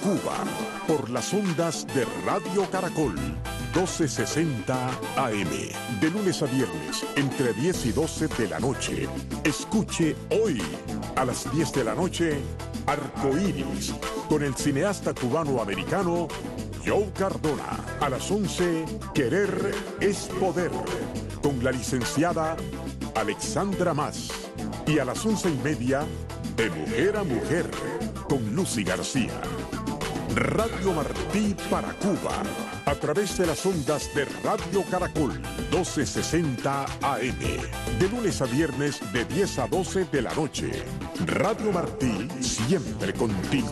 Cuba, por las ondas de Radio Caracol, 1260 AM, de lunes a viernes, entre 10 y 12 de la noche. Escuche hoy, a las 10 de la noche, Arcoíris, con el cineasta cubano-americano Joe Cardona. A las 11, Querer es Poder, con la licenciada Alexandra Mas. Y a las 11:30, De Mujer a Mujer, con Lucy García. Radio Martí para Cuba, a través de las ondas de Radio Caracol, 1260 AM, de lunes a viernes de 10 a 12 de la noche. Radio Martí, siempre contigo.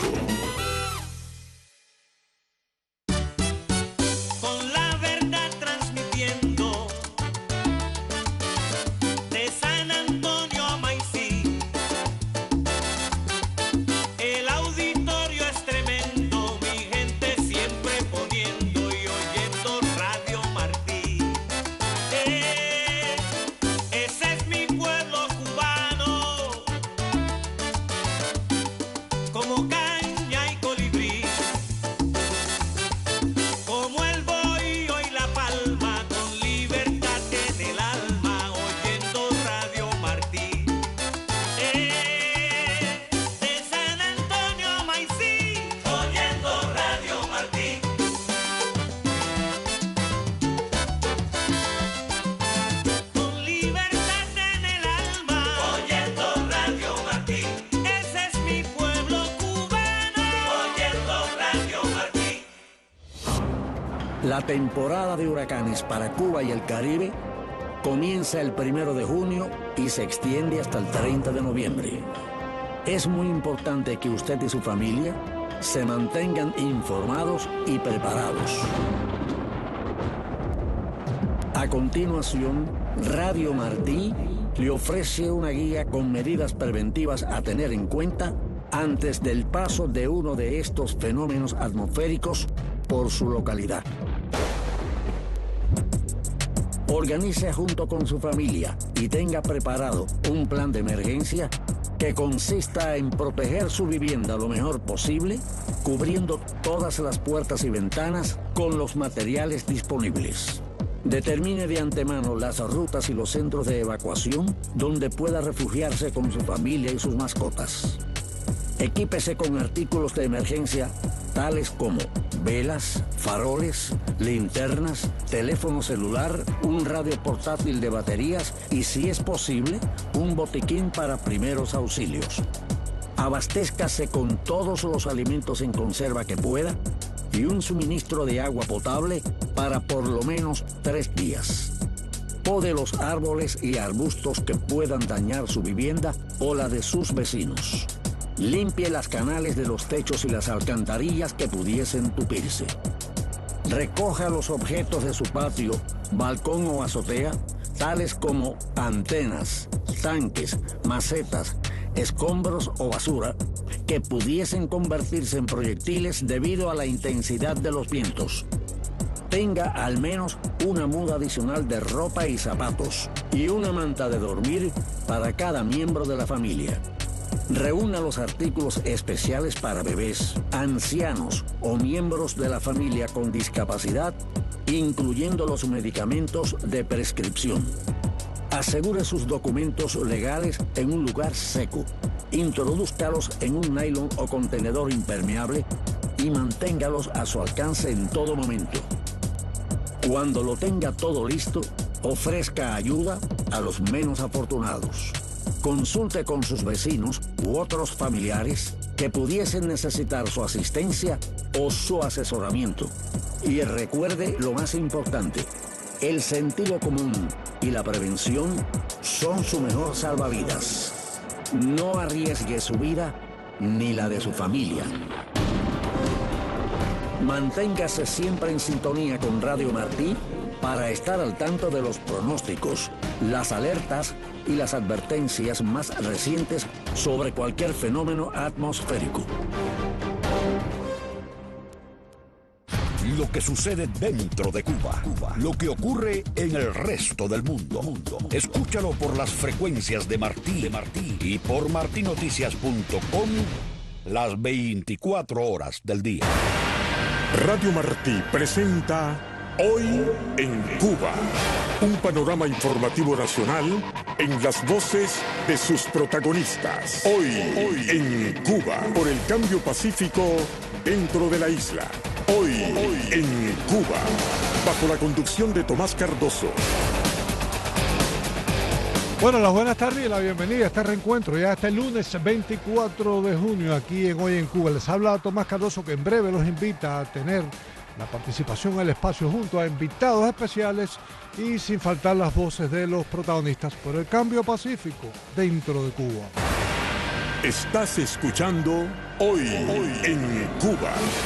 La temporada de huracanes para Cuba y el Caribe comienza el 1 de junio y se extiende hasta el 30 de noviembre. Es muy importante que usted y su familia se mantengan informados y preparados. A continuación, Radio Martí le ofrece una guía con medidas preventivas a tener en cuenta antes del paso de uno de estos fenómenos atmosféricos por su localidad. Organice junto con su familia y tenga preparado un plan de emergencia que consista en proteger su vivienda lo mejor posible, cubriendo todas las puertas y ventanas con los materiales disponibles. Determine de antemano las rutas y los centros de evacuación donde pueda refugiarse con su familia y sus mascotas. Equípese con artículos de emergencia tales como velas, faroles, linternas, teléfono celular, un radio portátil de baterías y, si es posible, un botiquín para primeros auxilios. Abastézcase con todos los alimentos en conserva que pueda y un suministro de agua potable para por lo menos 3 días. Pode los árboles y arbustos que puedan dañar su vivienda o la de sus vecinos. Limpie las canales de los techos y las alcantarillas que pudiesen tupirse. Recoja los objetos de su patio, balcón o azotea, tales como antenas, tanques, macetas, escombros o basura, que pudiesen convertirse en proyectiles debido a la intensidad de los vientos. Tenga al menos una muda adicional de ropa y zapatos y una manta de dormir para cada miembro de la familia. Reúna los artículos especiales para bebés, ancianos o miembros de la familia con discapacidad, incluyendo los medicamentos de prescripción. Asegure sus documentos legales en un lugar seco. Introdúzcalos en un nylon o contenedor impermeable y manténgalos a su alcance en todo momento. Cuando lo tenga todo listo, ofrezca ayuda a los menos afortunados. Consulte con sus vecinos u otros familiares que pudiesen necesitar su asistencia o su asesoramiento. Y recuerde lo más importante: el sentido común y la prevención son su mejor salvavidas. No arriesgue su vida ni la de su familia. Manténgase siempre en sintonía con Radio Martí para estar al tanto de los pronósticos, las alertas y las advertencias más recientes sobre cualquier fenómeno atmosférico. Lo que sucede dentro de Cuba, lo que ocurre en el resto del mundo. Escúchalo por las frecuencias de Martí y por martinoticias.com las 24 horas del día. Radio Martí presenta Hoy en Cuba. Un panorama informativo nacional en las voces de sus protagonistas. Hoy en Cuba. Por el cambio pacífico dentro de la isla. Hoy en Cuba. Bajo la conducción de Tomás Cardoso. Bueno, las buenas tardes y la bienvenida a este reencuentro. Ya este lunes 24 de junio aquí en Hoy en Cuba. Les habla Tomás Cardoso, que en breve los invita a tener la participación en el espacio junto a invitados especiales y sin faltar las voces de los protagonistas por el cambio pacífico dentro de Cuba. Estás escuchando Hoy en Cuba.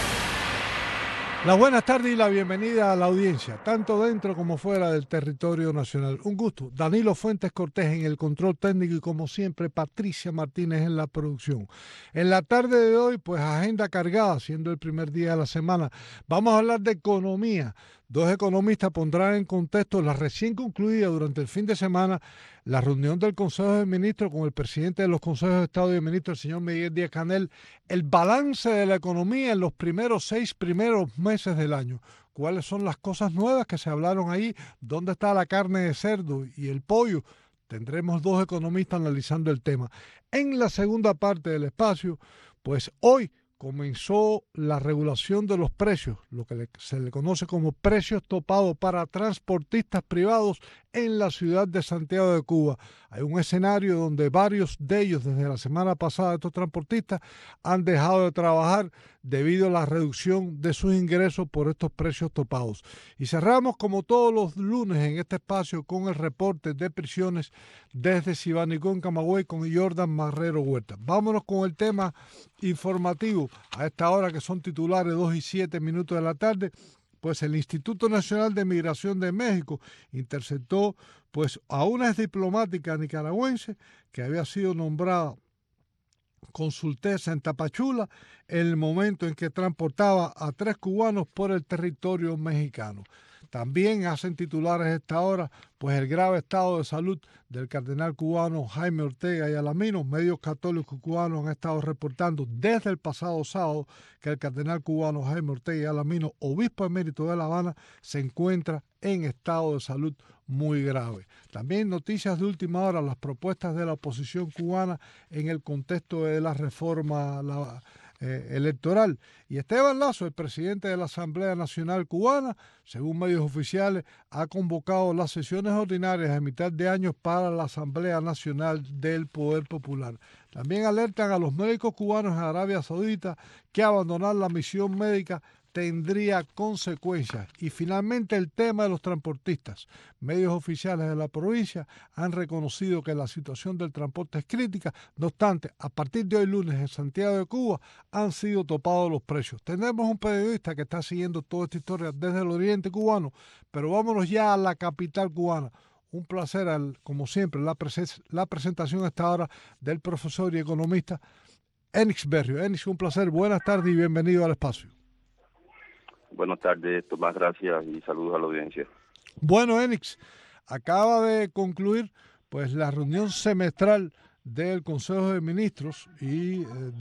Las buenas tardes y la bienvenida a la audiencia, tanto dentro como fuera del territorio nacional. Un gusto. Danilo Fuentes Cortés en el control técnico y, como siempre, Patricia Martínez en la producción. En la tarde de hoy, pues agenda cargada, siendo el primer día de la semana. Vamos a hablar de economía. Dos economistas pondrán en contexto la recién concluida durante el fin de semana la reunión del Consejo de Ministros con el presidente de los Consejos de Estado y de Ministros, el señor Miguel Díaz-Canel, el balance de la economía en los seis primeros meses del año. ¿Cuáles son las cosas nuevas que se hablaron ahí? ¿Dónde está la carne de cerdo y el pollo? Tendremos dos economistas analizando el tema. En la segunda parte del espacio, pues hoy comenzó la regulación de los precios, lo que se le conoce como precios topados para transportistas privados en la ciudad de Santiago de Cuba. Hay un escenario donde varios de ellos, desde la semana pasada, estos transportistas han dejado de trabajar debido a la reducción de sus ingresos por estos precios topados. Y cerramos, como todos los lunes en este espacio, con el reporte de prisiones desde Sibanicón, Camagüey, con Jordan Marrero Huerta. Vámonos con el tema informativo a esta hora, que son titulares 2:07 de la tarde. Pues el Instituto Nacional de Migración de México interceptó pues a una exdiplomática nicaragüense que había sido nombrada consultesa en Tapachula en el momento en que transportaba a 3 cubanos por el territorio mexicano. También hacen titulares a esta hora pues el grave estado de salud del cardenal cubano Jaime Ortega y Alamino. Medios católicos cubanos han estado reportando desde el pasado sábado que el cardenal cubano Jaime Ortega y Alamino, obispo emérito de La Habana, se encuentra en estado de salud muy grave. También noticias de última hora, las propuestas de la oposición cubana en el contexto de la reforma electoral. Y Esteban Lazo, el presidente de la Asamblea Nacional Cubana, según medios oficiales, ha convocado las sesiones ordinarias a mitad de año para la Asamblea Nacional del Poder Popular. También alertan a los médicos cubanos en Arabia Saudita que abandonar la misión médica tendría consecuencias. Y finalmente el tema de los transportistas. Medios oficiales de la provincia han reconocido que la situación del transporte es crítica. No obstante, a partir de hoy lunes en Santiago de Cuba han sido topados los precios. Tenemos un periodista que está siguiendo toda esta historia desde el oriente cubano, pero vámonos ya a la capital cubana. Un placer, como siempre, la presentación a esta hora del profesor y economista Enix Berrio. Enix, un placer, buenas tardes y bienvenido al espacio. Buenas tardes, Tomás, gracias y saludos a la audiencia. Bueno, Enix, acaba de concluir pues la reunión semestral del Consejo de Ministros y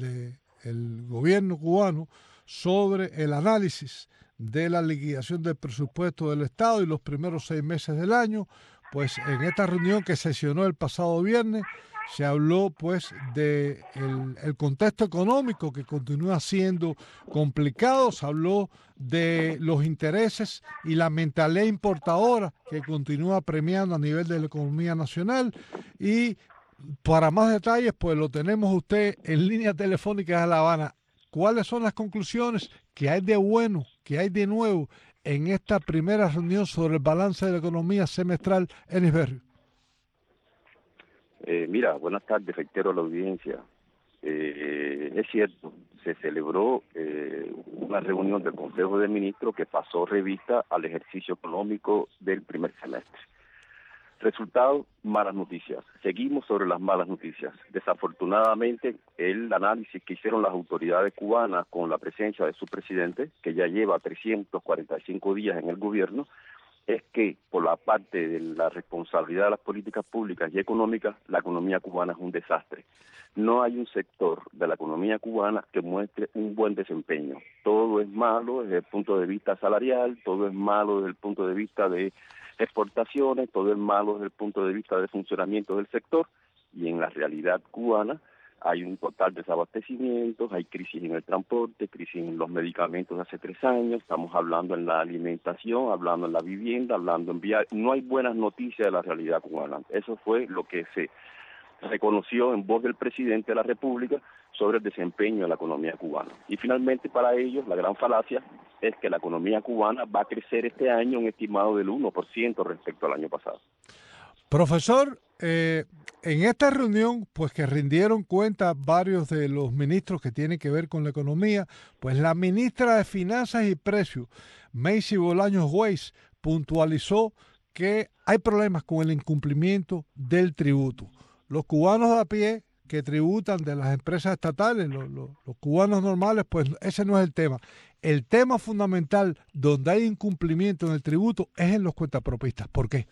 del gobierno cubano sobre el análisis de la liquidación del presupuesto del Estado y los primeros 6 meses del año. Pues en esta reunión que sesionó el pasado viernes se habló pues de el contexto económico, que continúa siendo complicado. Se habló de los intereses y la mentalidad importadora que continúa premiando a nivel de la economía nacional. Y para más detalles pues lo tenemos usted en línea telefónica de La Habana. ¿Cuáles son las conclusiones que hay de bueno, que hay de nuevo en esta primera reunión sobre el balance de la economía semestral en Isberrio? Mira, buenas tardes, reitero a la audiencia. Es cierto, se celebró una reunión del Consejo de Ministros que pasó revista al ejercicio económico del primer semestre. Resultado, malas noticias. Seguimos sobre las malas noticias. Desafortunadamente, el análisis que hicieron las autoridades cubanas con la presencia de su presidente, que ya lleva 345 días en el gobierno, es que por la parte de la responsabilidad de las políticas públicas y económicas, la economía cubana es un desastre. No hay un sector de la economía cubana que muestre un buen desempeño. Todo es malo desde el punto de vista salarial, todo es malo desde el punto de vista de exportaciones, todo es malo desde el punto de vista de funcionamiento del sector, y en la realidad cubana hay un total desabastecimiento, hay crisis en el transporte, crisis en los medicamentos de hace 3 años, estamos hablando en la alimentación, hablando en la vivienda, hablando en viajes. No hay buenas noticias de la realidad cubana. Eso fue lo que se reconoció en voz del presidente de la República sobre el desempeño de la economía cubana. Y finalmente, para ellos, la gran falacia es que la economía cubana va a crecer este año un estimado del 1% respecto al año pasado. Profesor, en esta reunión, pues que rindieron cuenta varios de los ministros que tienen que ver con la economía, pues la ministra de Finanzas y Precios, Macy Bolaños Weiss, puntualizó que hay problemas con el incumplimiento del tributo. Los cubanos de a pie que tributan de las empresas estatales, los cubanos normales, pues ese no es el tema. El tema fundamental donde hay incumplimiento en el tributo es en los cuentapropistas. ¿Por qué?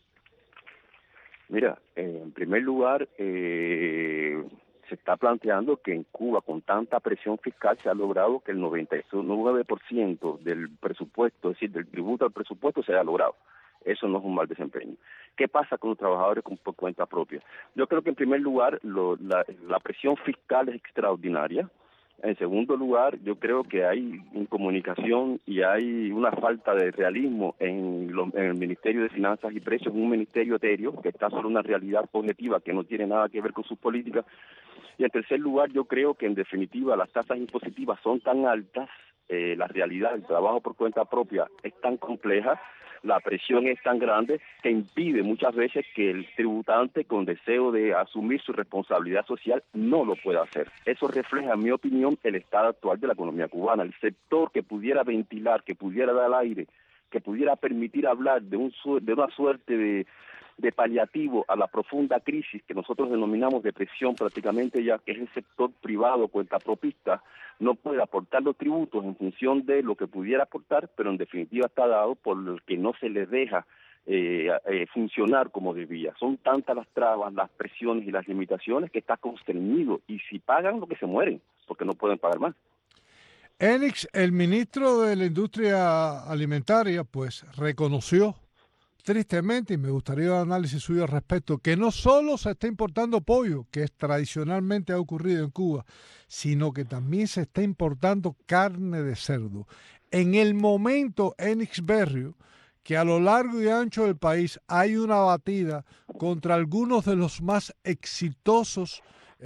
Mira, en primer lugar, se está planteando que en Cuba, con tanta presión fiscal, se ha logrado que el 99% del presupuesto, es decir, del tributo al presupuesto, se haya logrado. Eso no es un mal desempeño. ¿Qué pasa con los trabajadores por cuenta propia? Yo creo que en primer lugar la presión fiscal es extraordinaria. En segundo lugar, yo creo que hay incomunicación y hay una falta de realismo en el Ministerio de Finanzas y Precios, un ministerio etéreo que está sobre una realidad objetiva que no tiene nada que ver con sus políticas. Y en tercer lugar, yo creo que en definitiva las tasas impositivas son tan altas, la realidad del trabajo por cuenta propia es tan compleja, la presión es tan grande que impide muchas veces que el tributante con deseo de asumir su responsabilidad social no lo pueda hacer. Eso refleja, en mi opinión, el estado actual de la economía cubana. El sector que pudiera ventilar, que pudiera dar aire, que pudiera permitir hablar de una suerte de paliativo a la profunda crisis que nosotros denominamos depresión prácticamente ya, que es el sector privado cuentapropista, no puede aportar los tributos en función de lo que pudiera aportar, pero en definitiva está dado por el que no se les deja funcionar como debía. Son tantas las trabas, las presiones y las limitaciones que está constreñido, y si pagan, lo que se mueren, porque no pueden pagar más. Enix, el ministro de la Industria Alimentaria, pues reconoció tristemente, y me gustaría un análisis suyo al respecto, que no solo se está importando pollo, que tradicionalmente ha ocurrido en Cuba, sino que también se está importando carne de cerdo. En el momento, Enix Berrio, que a lo largo y ancho del país hay una batida contra algunos de los más exitosos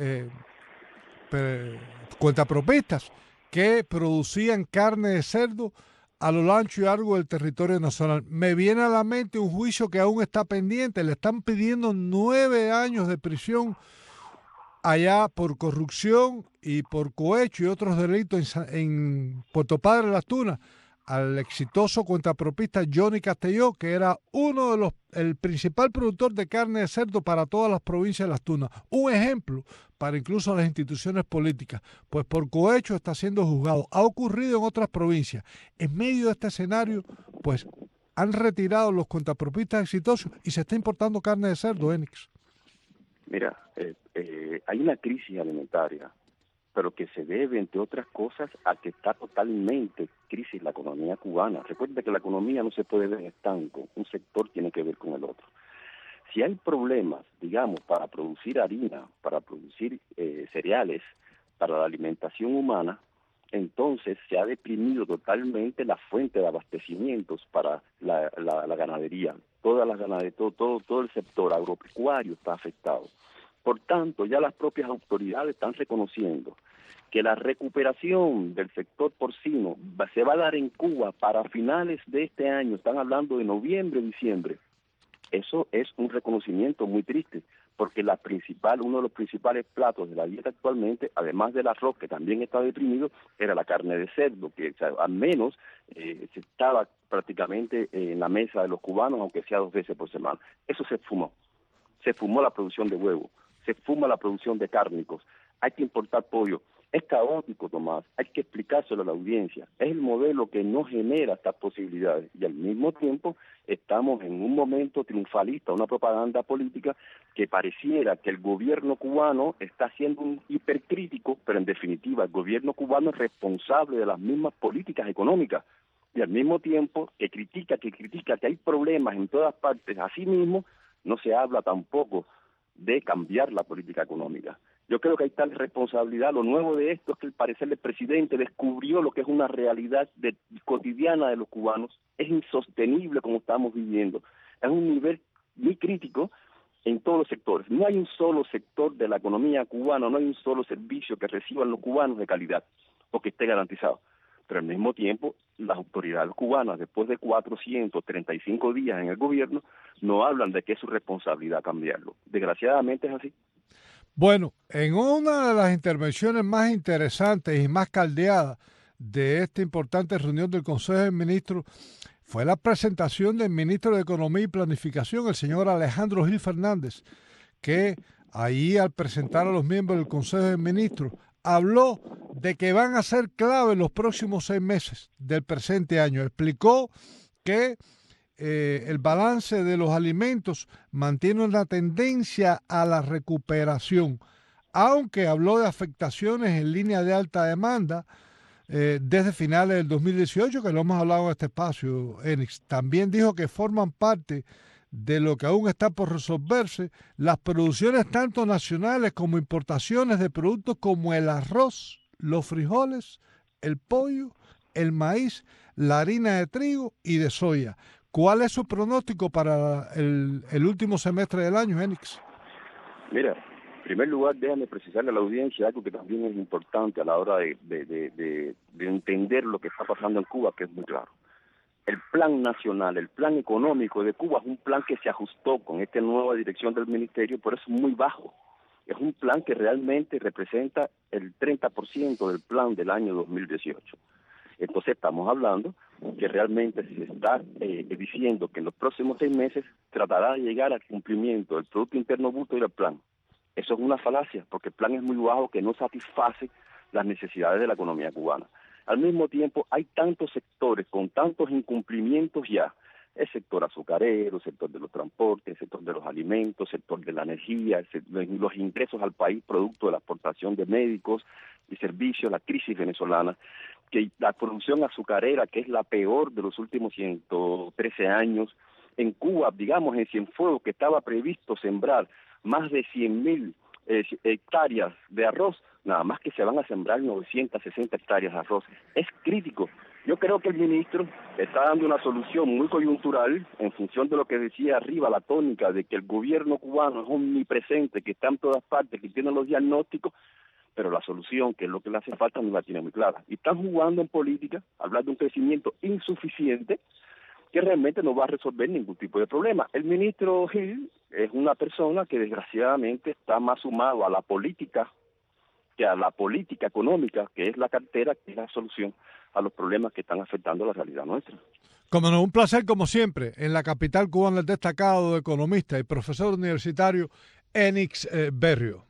cuentapropistas que producían carne de cerdo a lo ancho y largo del territorio nacional. Me viene a la mente un juicio que aún está pendiente. Le están pidiendo 9 años de prisión allá por corrupción y por cohecho y otros delitos en Puerto Padre Las Tunas al exitoso cuentapropista Johnny Castelló, que era el principal productor de carne de cerdo para todas las provincias de Las Tunas. Un ejemplo para incluso las instituciones políticas, pues por cohecho está siendo juzgado. Ha ocurrido en otras provincias. En medio de este escenario, pues han retirado los cuentapropistas exitosos y se está importando carne de cerdo, Enix. Mira, hay una crisis alimentaria, pero que se debe, entre otras cosas, a que está totalmente crisis la economía cubana. Recuerda que la economía no se puede ver en estanco, un sector tiene que ver con el otro. Si hay problemas, digamos, para producir harina, para producir cereales, para la alimentación humana, entonces se ha deprimido totalmente la fuente de abastecimientos para la ganadería. Todo el sector agropecuario está afectado. Por tanto, ya las propias autoridades están reconociendo que la recuperación del sector porcino se va a dar en Cuba para finales de este año, están hablando de noviembre, diciembre. Eso es un reconocimiento muy triste, porque uno de los principales platos de la dieta actualmente, además del arroz, que también está deprimido, era la carne de cerdo, que al menos se estaba prácticamente en la mesa de los cubanos, aunque sea 2 veces por semana. Eso se fumó. Se fumó la producción de huevos, se fuma la producción de cárnicos. Hay que importar pollo. Es caótico, Tomás, hay que explicárselo a la audiencia. Es el modelo que no genera estas posibilidades y al mismo tiempo estamos en un momento triunfalista, una propaganda política que pareciera que el gobierno cubano está siendo un hipercrítico, pero en definitiva el gobierno cubano es responsable de las mismas políticas económicas y al mismo tiempo que critica que hay problemas en todas partes. Asimismo, no se habla tampoco de cambiar la política económica. Yo creo que hay tal responsabilidad. Lo nuevo de esto es que al parecer el presidente descubrió lo que es una realidad cotidiana de los cubanos. Es insostenible como estamos viviendo. Es un nivel muy crítico en todos los sectores. No hay un solo sector de la economía cubana, no hay un solo servicio que reciban los cubanos de calidad o que esté garantizado. Pero al mismo tiempo, las autoridades cubanas, después de 435 días en el gobierno, no hablan de que es su responsabilidad cambiarlo. Desgraciadamente es así. Bueno, en una de las intervenciones más interesantes y más caldeadas de esta importante reunión del Consejo de Ministros fue la presentación del ministro de Economía y Planificación, el señor Alejandro Gil Fernández, que ahí al presentar a los miembros del Consejo de Ministros habló de que van a ser clave los próximos 6 meses del presente año. Explicó que el balance de los alimentos mantiene una tendencia a la recuperación, aunque habló de afectaciones en línea de alta demanda desde finales del 2018, que lo hemos hablado en este espacio, Enix. También dijo que forman parte de lo que aún está por resolverse las producciones tanto nacionales como importaciones de productos como el arroz, los frijoles, el pollo, el maíz, la harina de trigo y de soya. ¿Cuál es su pronóstico para el último semestre del año, Enix? Mira, en primer lugar, déjame precisarle a la audiencia algo que también es importante a la hora de entender lo que está pasando en Cuba, que es muy claro. El plan nacional, el plan económico de Cuba es un plan que se ajustó con esta nueva dirección del ministerio, pero es muy bajo. Es un plan que realmente representa el 30% del plan del año 2018. Entonces estamos hablando que realmente se está diciendo que en los próximos 6 meses tratará de llegar al cumplimiento del Producto Interno Bruto y del plan. Eso es una falacia, porque el plan es muy bajo que no satisface las necesidades de la economía cubana. Al mismo tiempo, hay tantos sectores con tantos incumplimientos ya. El sector azucarero, el sector de los transportes, el sector de los alimentos, el sector de la energía, los ingresos al país producto de la exportación de médicos y servicios, la crisis venezolana, que la producción azucarera, que es la peor de los últimos 113 años, en Cuba, digamos en Cienfuegos, que estaba previsto sembrar más de 100.000 hectáreas de arroz, nada más que se van a sembrar 960 hectáreas de arroz. Es crítico. Yo creo que el ministro está dando una solución muy coyuntural en función de lo que decía arriba, la tónica de que el gobierno cubano es omnipresente, que está en todas partes, que tiene los diagnósticos, pero la solución, que es lo que le hace falta, no la tiene muy clara. Y están jugando en política, hablar de un crecimiento insuficiente, que realmente no va a resolver ningún tipo de problema. El ministro Gil es una persona que desgraciadamente está más sumado a la política que a la política económica, que es la cartera, que es la solución a los problemas que están afectando la realidad nuestra. Como no, un placer como siempre en la capital cubana, el destacado economista y profesor universitario Enix Berrio.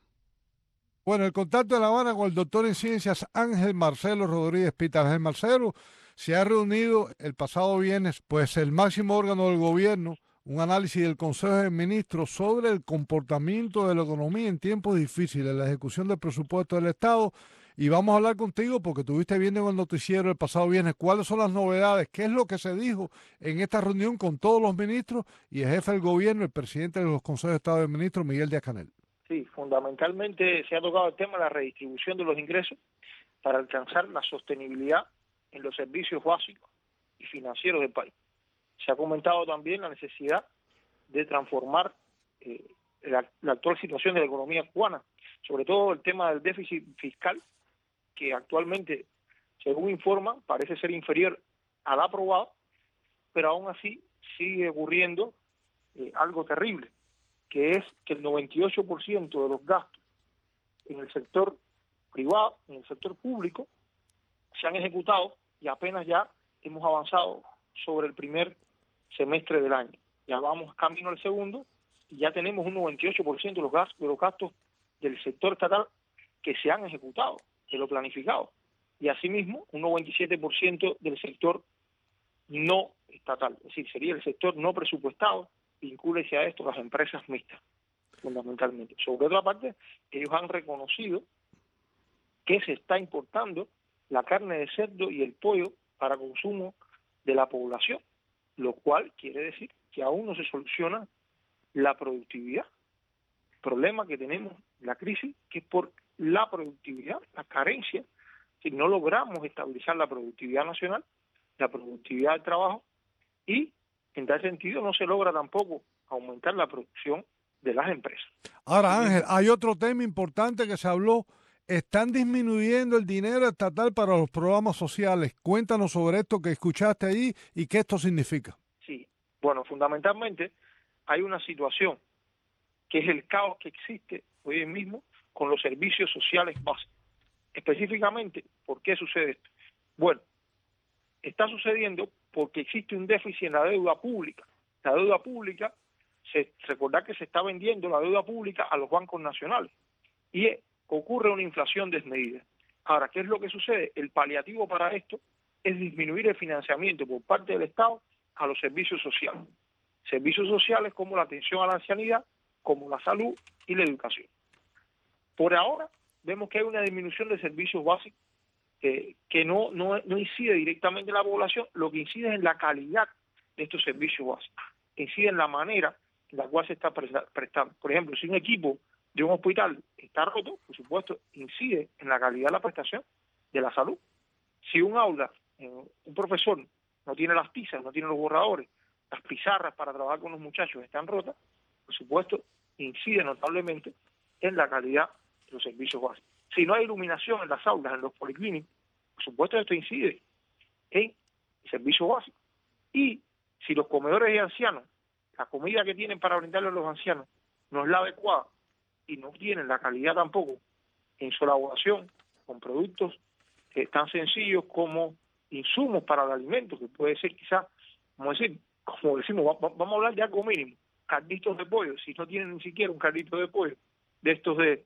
Bueno, el contacto de La Habana con el doctor en ciencias Ángel Marcelo Rodríguez Pita. Ángel Marcelo, se ha reunido el pasado viernes pues el máximo órgano del gobierno, un análisis del Consejo de Ministros sobre el comportamiento de la economía en tiempos difíciles, la ejecución del presupuesto del Estado. Y vamos a hablar contigo porque estuviste viendo en el noticiero el pasado viernes cuáles son las novedades, qué es lo que se dijo en esta reunión con todos los ministros y el jefe del gobierno, el presidente de los consejos de Estado de Ministros, Miguel Díaz-Canel. Sí, fundamentalmente se ha tocado el tema de la redistribución de los ingresos para alcanzar la sostenibilidad en los servicios básicos y financieros del país. Se ha comentado también la necesidad de transformar la actual situación de la economía cubana, sobre todo el tema del déficit fiscal, que actualmente, según informa, parece ser inferior al aprobado, pero aún así sigue ocurriendo algo terrible, que es que el 98% de los gastos en el sector privado, en el sector público, se han ejecutado y apenas ya hemos avanzado sobre el primer semestre del año. Ya vamos camino al segundo y ya tenemos un 98% de los gastos del sector estatal que se han ejecutado. de lo planificado. Y asimismo, un 97% del sector no estatal, es decir, sería el sector no presupuestado, vincúlese a esto las empresas mixtas, fundamentalmente. Sobre otra parte, ellos han reconocido que se está importando la carne de cerdo y el pollo para consumo de la población, lo cual quiere decir que aún no se soluciona la productividad. El problema que tenemos, la crisis, que es por la productividad, la carencia, si no logramos estabilizar la productividad nacional, la productividad del trabajo, y en tal sentido no se logra tampoco aumentar la producción de las empresas. Ahora, Ángel, hay otro tema importante que se habló. Están disminuyendo el dinero estatal para los programas sociales. Cuéntanos sobre esto que escuchaste ahí y qué esto significa. Sí, bueno, fundamentalmente hay una situación que es el caos que existe hoy mismo con los servicios sociales básicos. Específicamente, ¿por qué sucede esto? Bueno, está sucediendo porque existe un déficit en la deuda pública. La deuda pública, recordad que se está vendiendo la deuda pública a los bancos nacionales y ocurre una inflación desmedida. Ahora, ¿qué es lo que sucede? El paliativo para esto es disminuir el financiamiento por parte del Estado a los servicios sociales. Servicios sociales como la atención a la ancianidad, como la salud y la educación. Por ahora, vemos que hay una disminución de servicios básicos que no incide directamente en la población, lo que incide es en la calidad de estos servicios básicos, incide en la manera en la cual se está prestando. Por ejemplo, si un equipo de un hospital está roto, por supuesto, incide en la calidad de la prestación de la salud. Si un aula, un profesor no tiene las tizas, no tiene los borradores, las pizarras para trabajar con los muchachos están rotas, por supuesto, incide notablemente en la calidad de los servicios básicos. Si no hay iluminación en las aulas, en los policlínicos, por supuesto esto incide en servicios básicos. Y si los comedores de ancianos, la comida que tienen para brindarle a los ancianos no es la adecuada y no tienen la calidad tampoco en su elaboración con productos tan sencillos como insumos para el alimento, que puede ser quizás, como decimos, vamos a hablar de algo mínimo, calditos de pollo. Si no tienen ni siquiera un caldito de pollo de estos de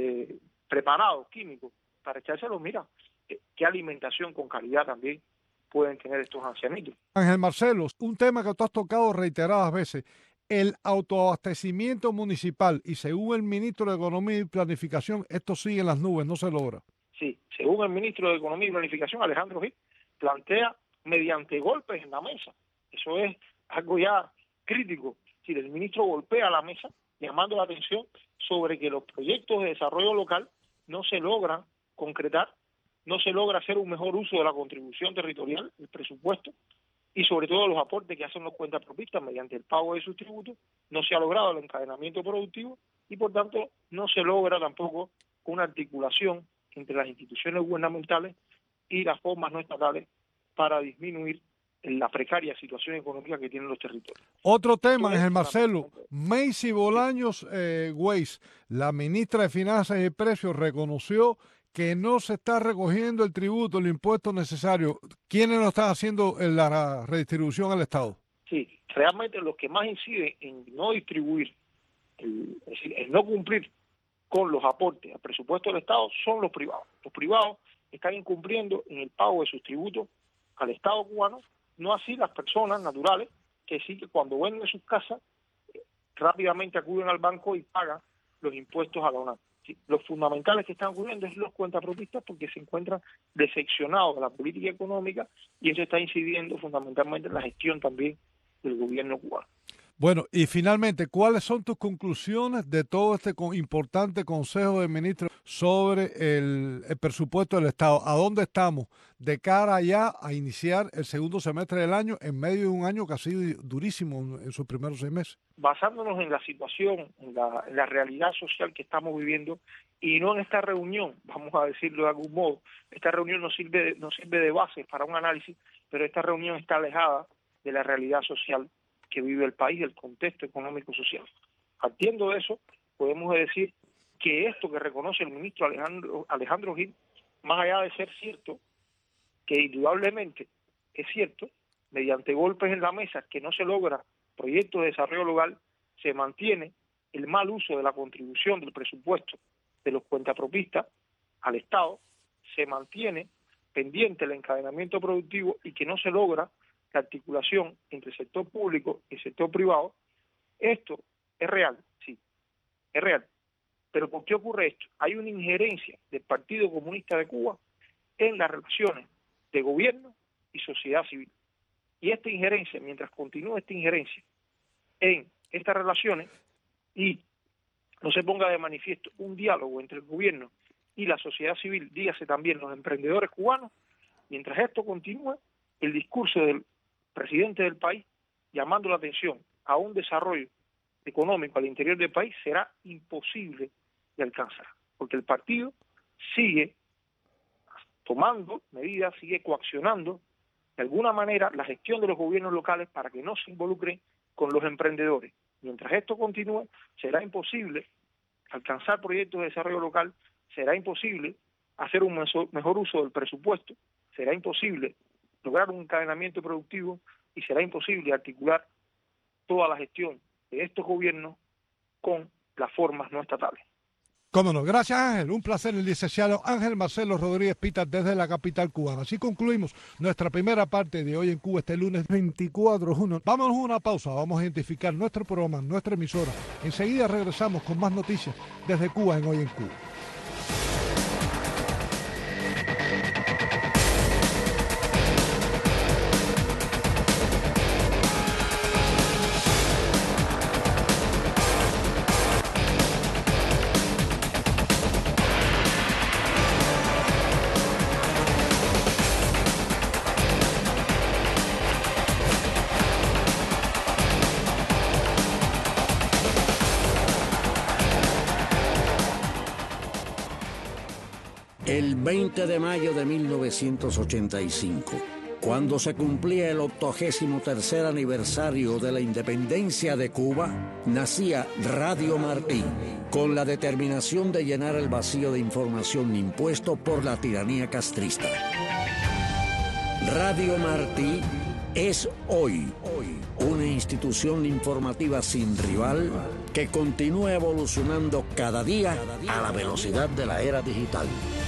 preparados químicos para echárselo, mira, qué alimentación con calidad también pueden tener estos ancianitos. Ángel Marcelo, un tema que tú has tocado reiteradas veces, el autoabastecimiento municipal, y según el ministro de Economía y Planificación, esto sigue en las nubes, no se logra. Sí, según el ministro de Economía y Planificación, Alejandro Gil, plantea mediante golpes en la mesa. Eso es algo ya crítico. Si el ministro golpea la mesa, llamando la atención sobre que los proyectos de desarrollo local no se logran concretar, no se logra hacer un mejor uso de la contribución territorial, el presupuesto, y sobre todo los aportes que hacen los cuentapropistas mediante el pago de sus tributos. No se ha logrado el encadenamiento productivo y por tanto no se logra tampoco una articulación entre las instituciones gubernamentales y las formas no estatales para disminuir la precaria situación económica que tienen los territorios. Otro tema, Ángel Marcelo, Macy Bolaños Weiss, la ministra de Finanzas y Precios, reconoció que no se está recogiendo el tributo, el impuesto necesario. ¿Quiénes lo están haciendo en la redistribución al Estado? Sí, realmente los que más inciden en no distribuir, es decir, en no cumplir con los aportes al presupuesto del Estado son los privados. Los privados están incumpliendo en el pago de sus tributos al Estado cubano, no así las personas naturales, que sí que cuando venden sus casas rápidamente acuden al banco y pagan los impuestos a la UNAM. Sí, los fundamentales que están ocurriendo es los cuentapropistas porque se encuentran decepcionados de la política económica y eso está incidiendo fundamentalmente en la gestión también del gobierno cubano. Bueno, y finalmente, ¿cuáles son tus conclusiones de todo este importante Consejo de Ministros sobre el presupuesto del Estado? ¿A dónde estamos de cara ya a iniciar el segundo semestre del año en medio de un año que ha sido durísimo en sus primeros 6 meses? Basándonos en la situación, en la realidad social que estamos viviendo y no en esta reunión, vamos a decirlo de algún modo, esta reunión no sirve de base para un análisis, pero esta reunión está alejada de la realidad social que vive el país, del contexto económico-social. Partiendo de eso, podemos decir que esto que reconoce el ministro Alejandro Gil, más allá de ser cierto, que indudablemente es cierto, mediante golpes en la mesa que no se logra proyectos de desarrollo local, se mantiene el mal uso de la contribución del presupuesto de los cuentapropistas al Estado se mantiene pendiente el encadenamiento productivo y que no se logra la articulación entre el sector público y el sector privado, esto es real, sí, es real. Pero ¿por qué ocurre esto? Hay una injerencia del Partido Comunista de Cuba en las relaciones de gobierno y sociedad civil. Y esta injerencia, mientras continúe esta injerencia en estas relaciones y no se ponga de manifiesto un diálogo entre el gobierno y la sociedad civil, dígase también los emprendedores cubanos, mientras esto continúe, el discurso del presidente del país llamando la atención a un desarrollo económico al interior del país será imposible de alcanzar, porque el partido sigue tomando medidas, sigue coaccionando de alguna manera la gestión de los gobiernos locales para que no se involucren con los emprendedores. Mientras esto continúe, será imposible alcanzar proyectos de desarrollo local, será imposible hacer un mejor uso del presupuesto, será imposible lograr un encadenamiento productivo y será imposible articular toda la gestión de estos gobiernos con las formas no estatales. Cómo no, gracias Ángel, un placer el licenciado Ángel Marcelo Rodríguez Pitas desde la capital cubana. Así concluimos nuestra primera parte de Hoy en Cuba este lunes 24 de junio. Vámonos a una pausa, vamos a identificar nuestro programa, nuestra emisora. Enseguida regresamos con más noticias desde Cuba en Hoy en Cuba. El 20 de mayo de 1985, cuando se cumplía el 83º aniversario de la independencia de Cuba, nacía Radio Martí, con la determinación de llenar el vacío de información impuesto por la tiranía castrista. Radio Martí es hoy una institución informativa sin rival que continúa evolucionando cada día a la velocidad de la era digital.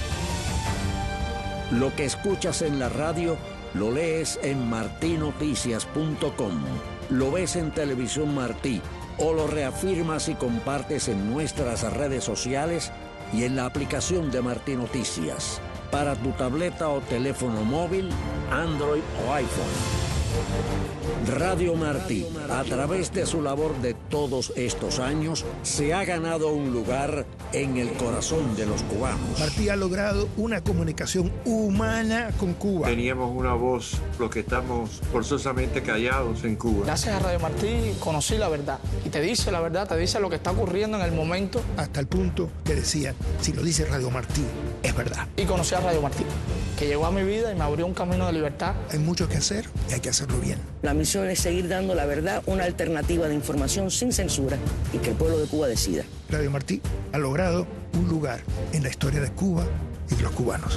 Lo que escuchas en la radio lo lees en martinoticias.com, lo ves en Televisión Martí o lo reafirmas y compartes en nuestras redes sociales y en la aplicación de Martí Noticias para tu tableta o teléfono móvil, Android o iPhone. Radio Martí, a través de su labor de todos estos años, se ha ganado un lugar en el corazón de los cubanos. Martí ha logrado una comunicación humana con Cuba. Teníamos una voz, los que estamos forzosamente callados en Cuba. Gracias a Radio Martí conocí la verdad. Y te dice la verdad, te dice lo que está ocurriendo en el momento. Hasta el punto que decían, si lo dice Radio Martí, es verdad. Y conocí a Radio Martí, que llegó a mi vida y me abrió un camino de libertad. Hay mucho que hacer y hay que hacerlo bien. La misión es seguir dando la verdad, una alternativa de información sin censura y que el pueblo de Cuba decida. Radio Martí ha logrado un lugar en la historia de Cuba y de los cubanos.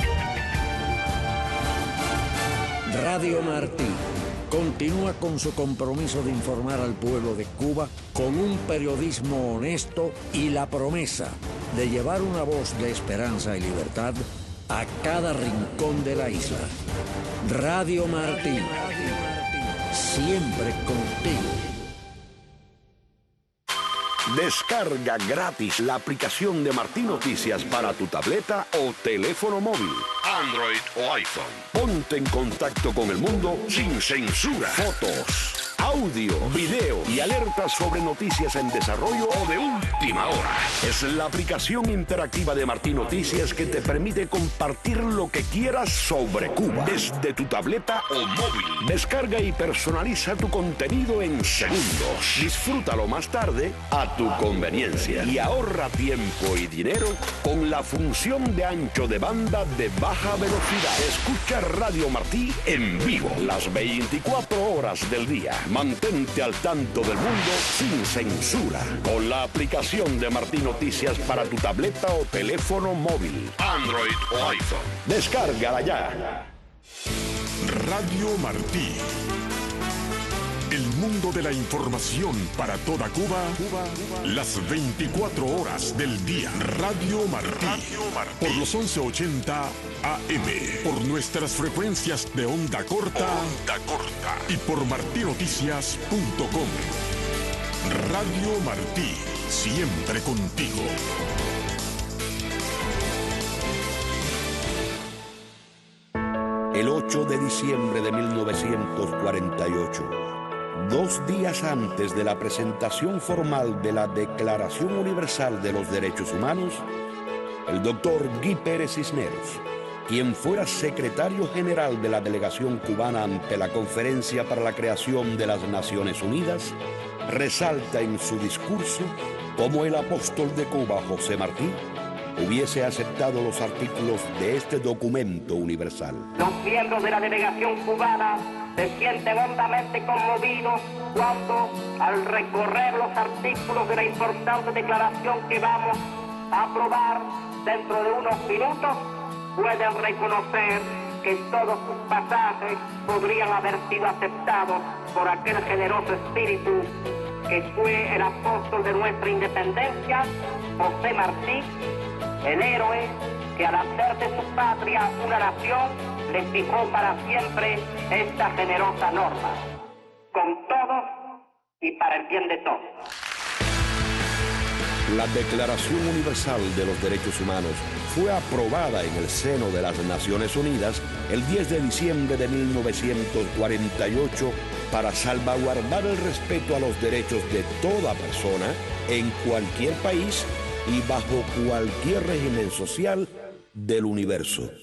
Radio Martí continúa con su compromiso de informar al pueblo de Cuba con un periodismo honesto y la promesa de llevar una voz de esperanza y libertad a cada rincón de la isla. Radio Martí, siempre contigo. Descarga gratis la aplicación de Martí Noticias para tu tableta o teléfono móvil, Android o iPhone. Ponte en contacto con el mundo sin censura. Fotos, audio, video y alertas sobre noticias en desarrollo o de última hora. Es la aplicación interactiva de Martí Noticias que te permite compartir lo que quieras sobre Cuba desde tu tableta o móvil. Descarga y personaliza tu contenido en segundos. Disfrútalo más tarde a tu conveniencia y ahorra tiempo y dinero con la función de ancho de banda de baja velocidad. Escucha Radio Martí en vivo las 24 horas del día. Mantente al tanto del mundo sin censura con la aplicación de Martí Noticias para tu tableta o teléfono móvil, Android o iPhone. Descárgala ya. Radio Martí. El mundo de la información para toda Cuba, las 24 horas del día. Radio Martí. Por los 1180 AM. Por nuestras frecuencias de onda corta. Y por martinoticias.com. Radio Martí. Siempre contigo. El 8 de diciembre de 1948, 2 días antes de la presentación formal de la Declaración Universal de los Derechos Humanos, el doctor Guy Pérez Cisneros, quien fuera secretario general de la delegación cubana ante la Conferencia para la Creación de las Naciones Unidas, resalta en su discurso cómo el apóstol de Cuba, José Martí, hubiese aceptado los artículos de este documento universal. Los miembros de la delegación cubana se sienten hondamente conmovidos cuando, al recorrer los artículos de la importante declaración que vamos a aprobar dentro de unos minutos, pueden reconocer que todos sus pasajes podrían haber sido aceptados por aquel generoso espíritu que fue el apóstol de nuestra independencia, José Martí, el héroe que al hacer de su patria una nación le fijó para siempre esta generosa norma, con todos y para el bien de todos. La Declaración Universal de los Derechos Humanos fue aprobada en el seno de las Naciones Unidas el 10 de diciembre de 1948 para salvaguardar el respeto a los derechos de toda persona en cualquier país y bajo cualquier régimen social del universo.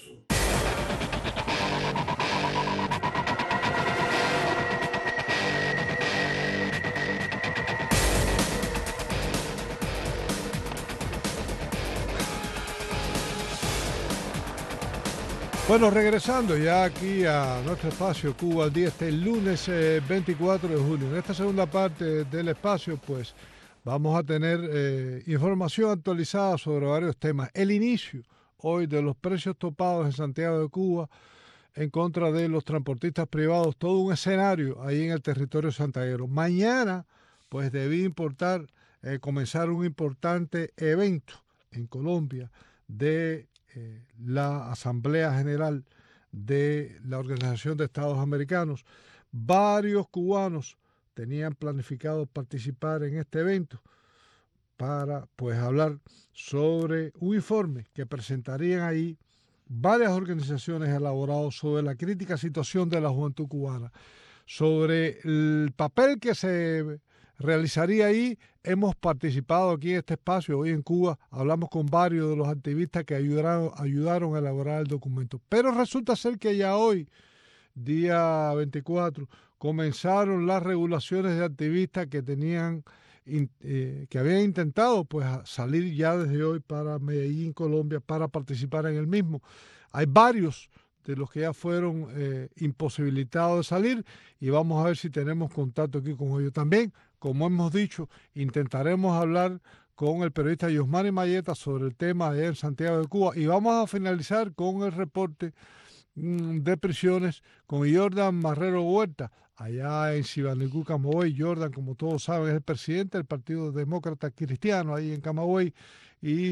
Bueno, regresando ya aquí a nuestro espacio Cuba al día, este lunes 24 de julio. En esta segunda parte del espacio, pues, vamos a tener información actualizada sobre varios temas. El inicio hoy de los precios topados en Santiago de Cuba en contra de los transportistas privados, todo un escenario ahí en el territorio santiaguero. Mañana, pues, debía comenzar un importante evento en Colombia de la Asamblea General de la Organización de Estados Americanos. Varios cubanos tenían planificado participar en este evento para, pues, hablar sobre un informe que presentarían ahí varias organizaciones elaborados sobre la crítica situación de la juventud cubana, sobre el papel que se realizaría ahí. Hemos participado aquí en este espacio, hoy en Cuba, hablamos con varios de los activistas que ayudaron a elaborar el documento. Pero resulta ser que ya hoy, día 24, comenzaron las regulaciones de activistas que habían intentado, pues, salir ya desde hoy para Medellín, Colombia, para participar en el mismo. Hay varios de los que ya fueron imposibilitados de salir y vamos a ver si tenemos contacto aquí con ellos. También, como hemos dicho, intentaremos hablar con el periodista Yosmani Mayeta sobre el tema de en Santiago de Cuba y vamos a finalizar con el reporte de prisiones con Jordan Marrero Huerta, allá en Sibanaicú, Camagüey. Jordan, como todos saben, es el presidente del Partido Demócrata Cristiano ahí en Camagüey y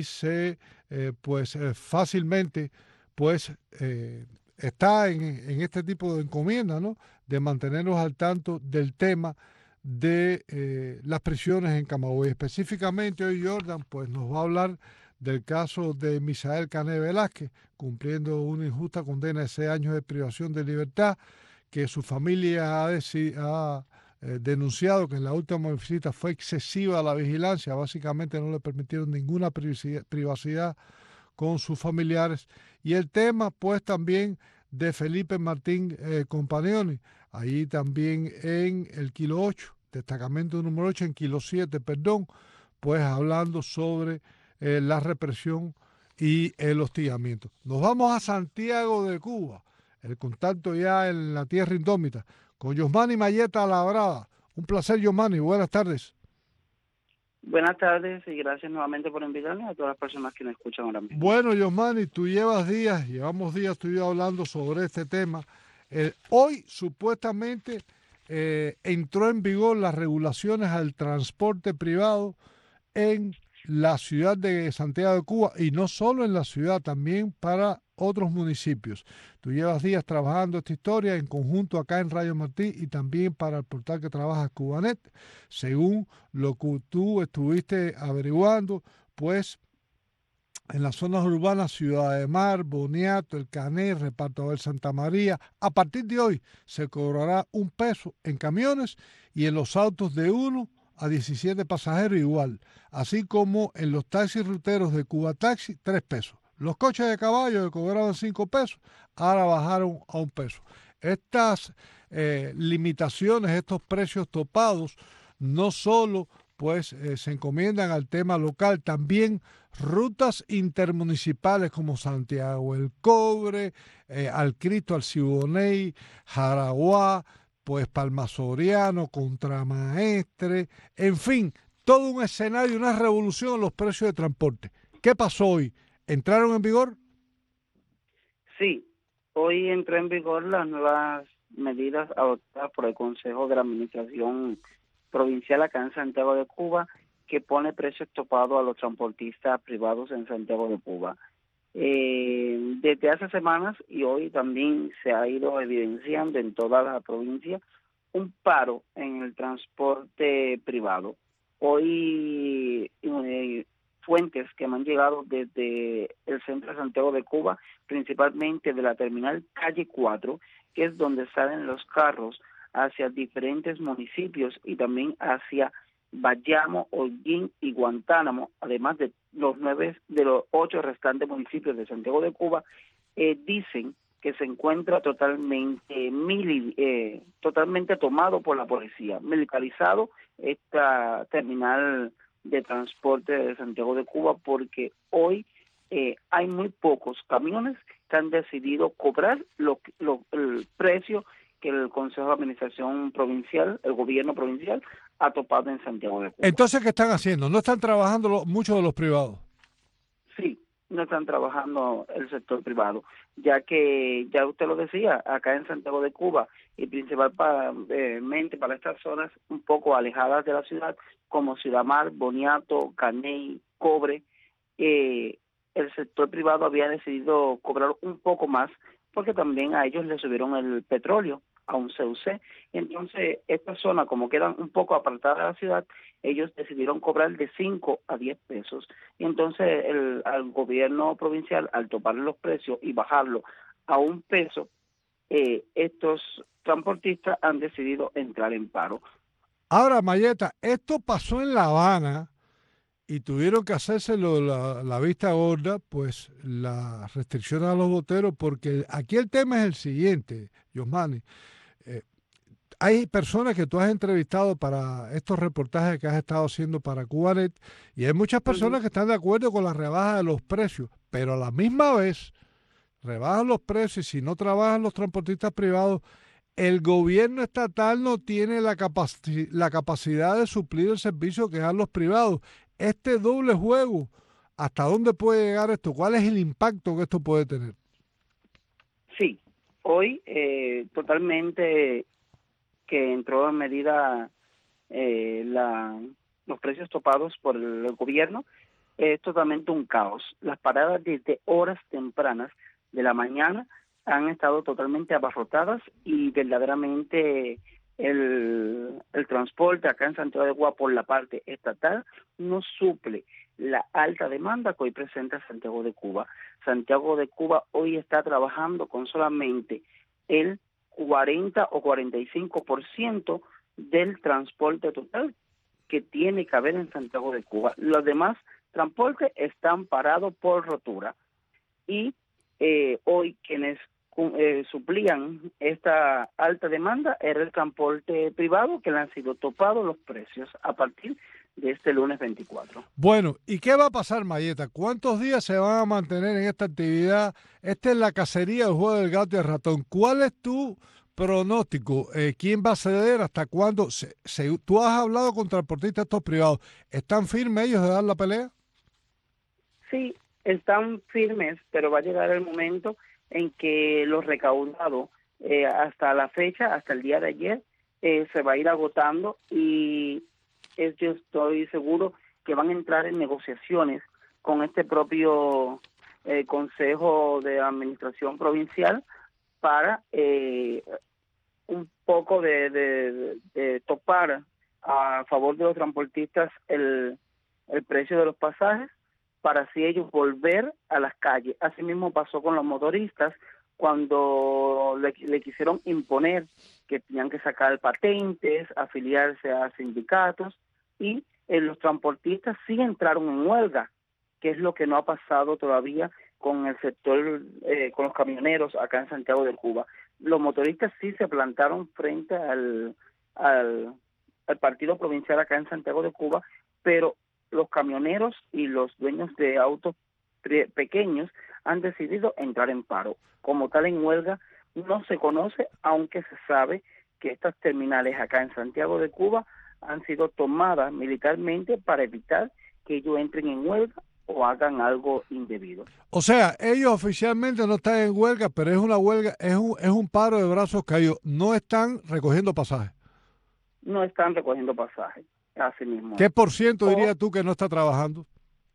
fácilmente está en este tipo de encomienda, ¿no?, de mantenernos al tanto del tema de las prisiones en Camagüey. Específicamente hoy Jordan, pues, nos va a hablar del caso de Misael Cané Velázquez, cumpliendo una injusta condena de 6 años de privación de libertad, que su familia ha denunciado que en la última visita fue excesiva la vigilancia, básicamente no le permitieron ninguna privacidad con sus familiares. Y el tema, pues, también de Felipe Martín Compagnoni, ahí también en el Kilo 8, destacamento número 8, en Kilo 7, pues hablando sobre la represión y el hostigamiento. Nos vamos a Santiago de Cuba, el contacto ya en la tierra indómita, con Yosmani Mayeta Labrada. Un placer, Yosmani, buenas tardes. Buenas tardes y gracias nuevamente por invitarme a todas las personas que nos escuchan ahora mismo. Bueno, Yosmani, llevamos días tú y yo hablando sobre este tema. Hoy, supuestamente, entró en vigor las regulaciones al transporte privado en la ciudad de Santiago de Cuba, y no solo en la ciudad, también para otros municipios. Tú llevas días trabajando esta historia en conjunto acá en Radio Martí y también para el portal que trabajas, Cubanet. Según lo que tú estuviste averiguando, pues en las zonas urbanas, Ciudad de Mar, Boniato, El Cané, Reparto Abel Santa María, a partir de hoy se cobrará $1 en camiones y en los autos de 1 a 17 pasajeros igual, así como en los taxis ruteros de Cuba Taxi, $3. Los coches de caballo que cobraban $5, ahora bajaron a $1. Estas limitaciones, estos precios topados, no solo pues se encomiendan al tema local, también rutas intermunicipales como Santiago El Cobre, al Cristo, al Siboney, Jaraguá, pues Palma Soriano, Contramaestre, en fin, todo un escenario, una revolución en los precios de transporte. ¿Qué pasó hoy? ¿Entraron en vigor? Sí, hoy entró en vigor las nuevas medidas adoptadas por el Consejo de la Administración Provincial acá en Santiago de Cuba, que pone precios topados a los transportistas privados en Santiago de Cuba. Desde hace semanas y hoy también se ha ido evidenciando en toda la provincia un paro en el transporte privado. Hoy fuentes que me han llegado desde el centro de Santiago de Cuba, principalmente de la terminal Calle 4, que es donde salen los carros hacia diferentes municipios y también hacia Bayamo, Holguín y Guantánamo, además de los 8 restantes municipios de Santiago de Cuba, dicen que se encuentra totalmente tomado por la policía, militarizado esta terminal de transporte de Santiago de Cuba, porque hoy hay muy pocos camiones que han decidido cobrar el precio que el Consejo de Administración Provincial, el gobierno provincial, ha topado en Santiago de Cuba. Entonces, ¿qué están haciendo? ¿No están trabajando muchos de los privados? Sí, no están trabajando el sector privado, ya que, ya usted lo decía, acá en Santiago de Cuba, y principalmente para estas zonas un poco alejadas de la ciudad, como Ciudad Mar, Boniato, Caney, Cobre, el sector privado había decidido cobrar un poco más, porque también a ellos les subieron el petróleo a un CUC. Entonces, esta zona, como quedan un poco apartada de la ciudad, ellos decidieron cobrar de 5 a 10 pesos. Y entonces, al gobierno provincial, al topar los precios y bajarlo a $1, estos transportistas han decidido entrar en paro. Ahora, Mayeta, esto pasó en La Habana y tuvieron que hacerse la vista gorda, pues las restricciones a los boteros, porque aquí el tema es el siguiente, Yosmani. Hay personas que tú has entrevistado para estos reportajes que has estado haciendo para Cubanet, y hay muchas personas que están de acuerdo con la rebaja de los precios, pero a la misma vez rebajan los precios y si no trabajan los transportistas privados, el gobierno estatal no tiene la capacidad de suplir el servicio que dan los privados. Este doble juego, ¿hasta dónde puede llegar esto? ¿Cuál es el impacto que esto puede tener? Sí, hoy totalmente que entró en medida los precios topados por el gobierno, es totalmente un caos. Las paradas desde horas tempranas de la mañana han estado totalmente abarrotadas y verdaderamente el transporte acá en Santiago de Cuba por la parte estatal no suple la alta demanda que hoy presenta Santiago de Cuba. Santiago de Cuba hoy está trabajando con solamente el 40 o 45% del transporte total que tiene que haber en Santiago de Cuba. Los demás transportes están parados por rotura y hoy quienes suplían esta alta demanda era el transporte privado, que le han sido topados los precios a partir de este lunes 24. Bueno, ¿y qué va a pasar, Mayeta? ¿Cuántos días se van a mantener en esta actividad? Esta es la cacería del juego del gato y el ratón. ¿Cuál es tu pronóstico? ¿Quién va a ceder? ¿Hasta cuándo? Tú has hablado con transportistas estos privados. ¿Están firmes ellos de dar la pelea? Sí, están firmes, pero va a llegar el momento en que los recaudados hasta la fecha, hasta el día de ayer, se va a ir agotando y yo estoy seguro que van a entrar en negociaciones con este propio Consejo de Administración Provincial para un poco de topar a favor de los transportistas el precio de los pasajes, para así ellos volver a las calles. Asimismo pasó con los motoristas cuando le quisieron imponer que tenían que sacar patentes, afiliarse a sindicatos, y los transportistas sí entraron en huelga, que es lo que no ha pasado todavía con el sector, con los camioneros acá en Santiago de Cuba. Los motoristas sí se plantaron frente al partido provincial acá en Santiago de Cuba, pero los camioneros y los dueños de autos pequeños han decidido entrar en paro. Como tal, en huelga no se conoce, aunque se sabe que estas terminales acá en Santiago de Cuba han sido tomadas militarmente para evitar que ellos entren en huelga o hagan algo indebido. O sea, ellos oficialmente no están en huelga, pero es una huelga, es un paro de brazos caídos. No están recogiendo pasajes. No están recogiendo pasajes, así mismo. ¿Qué por ciento dirías tú que no está trabajando?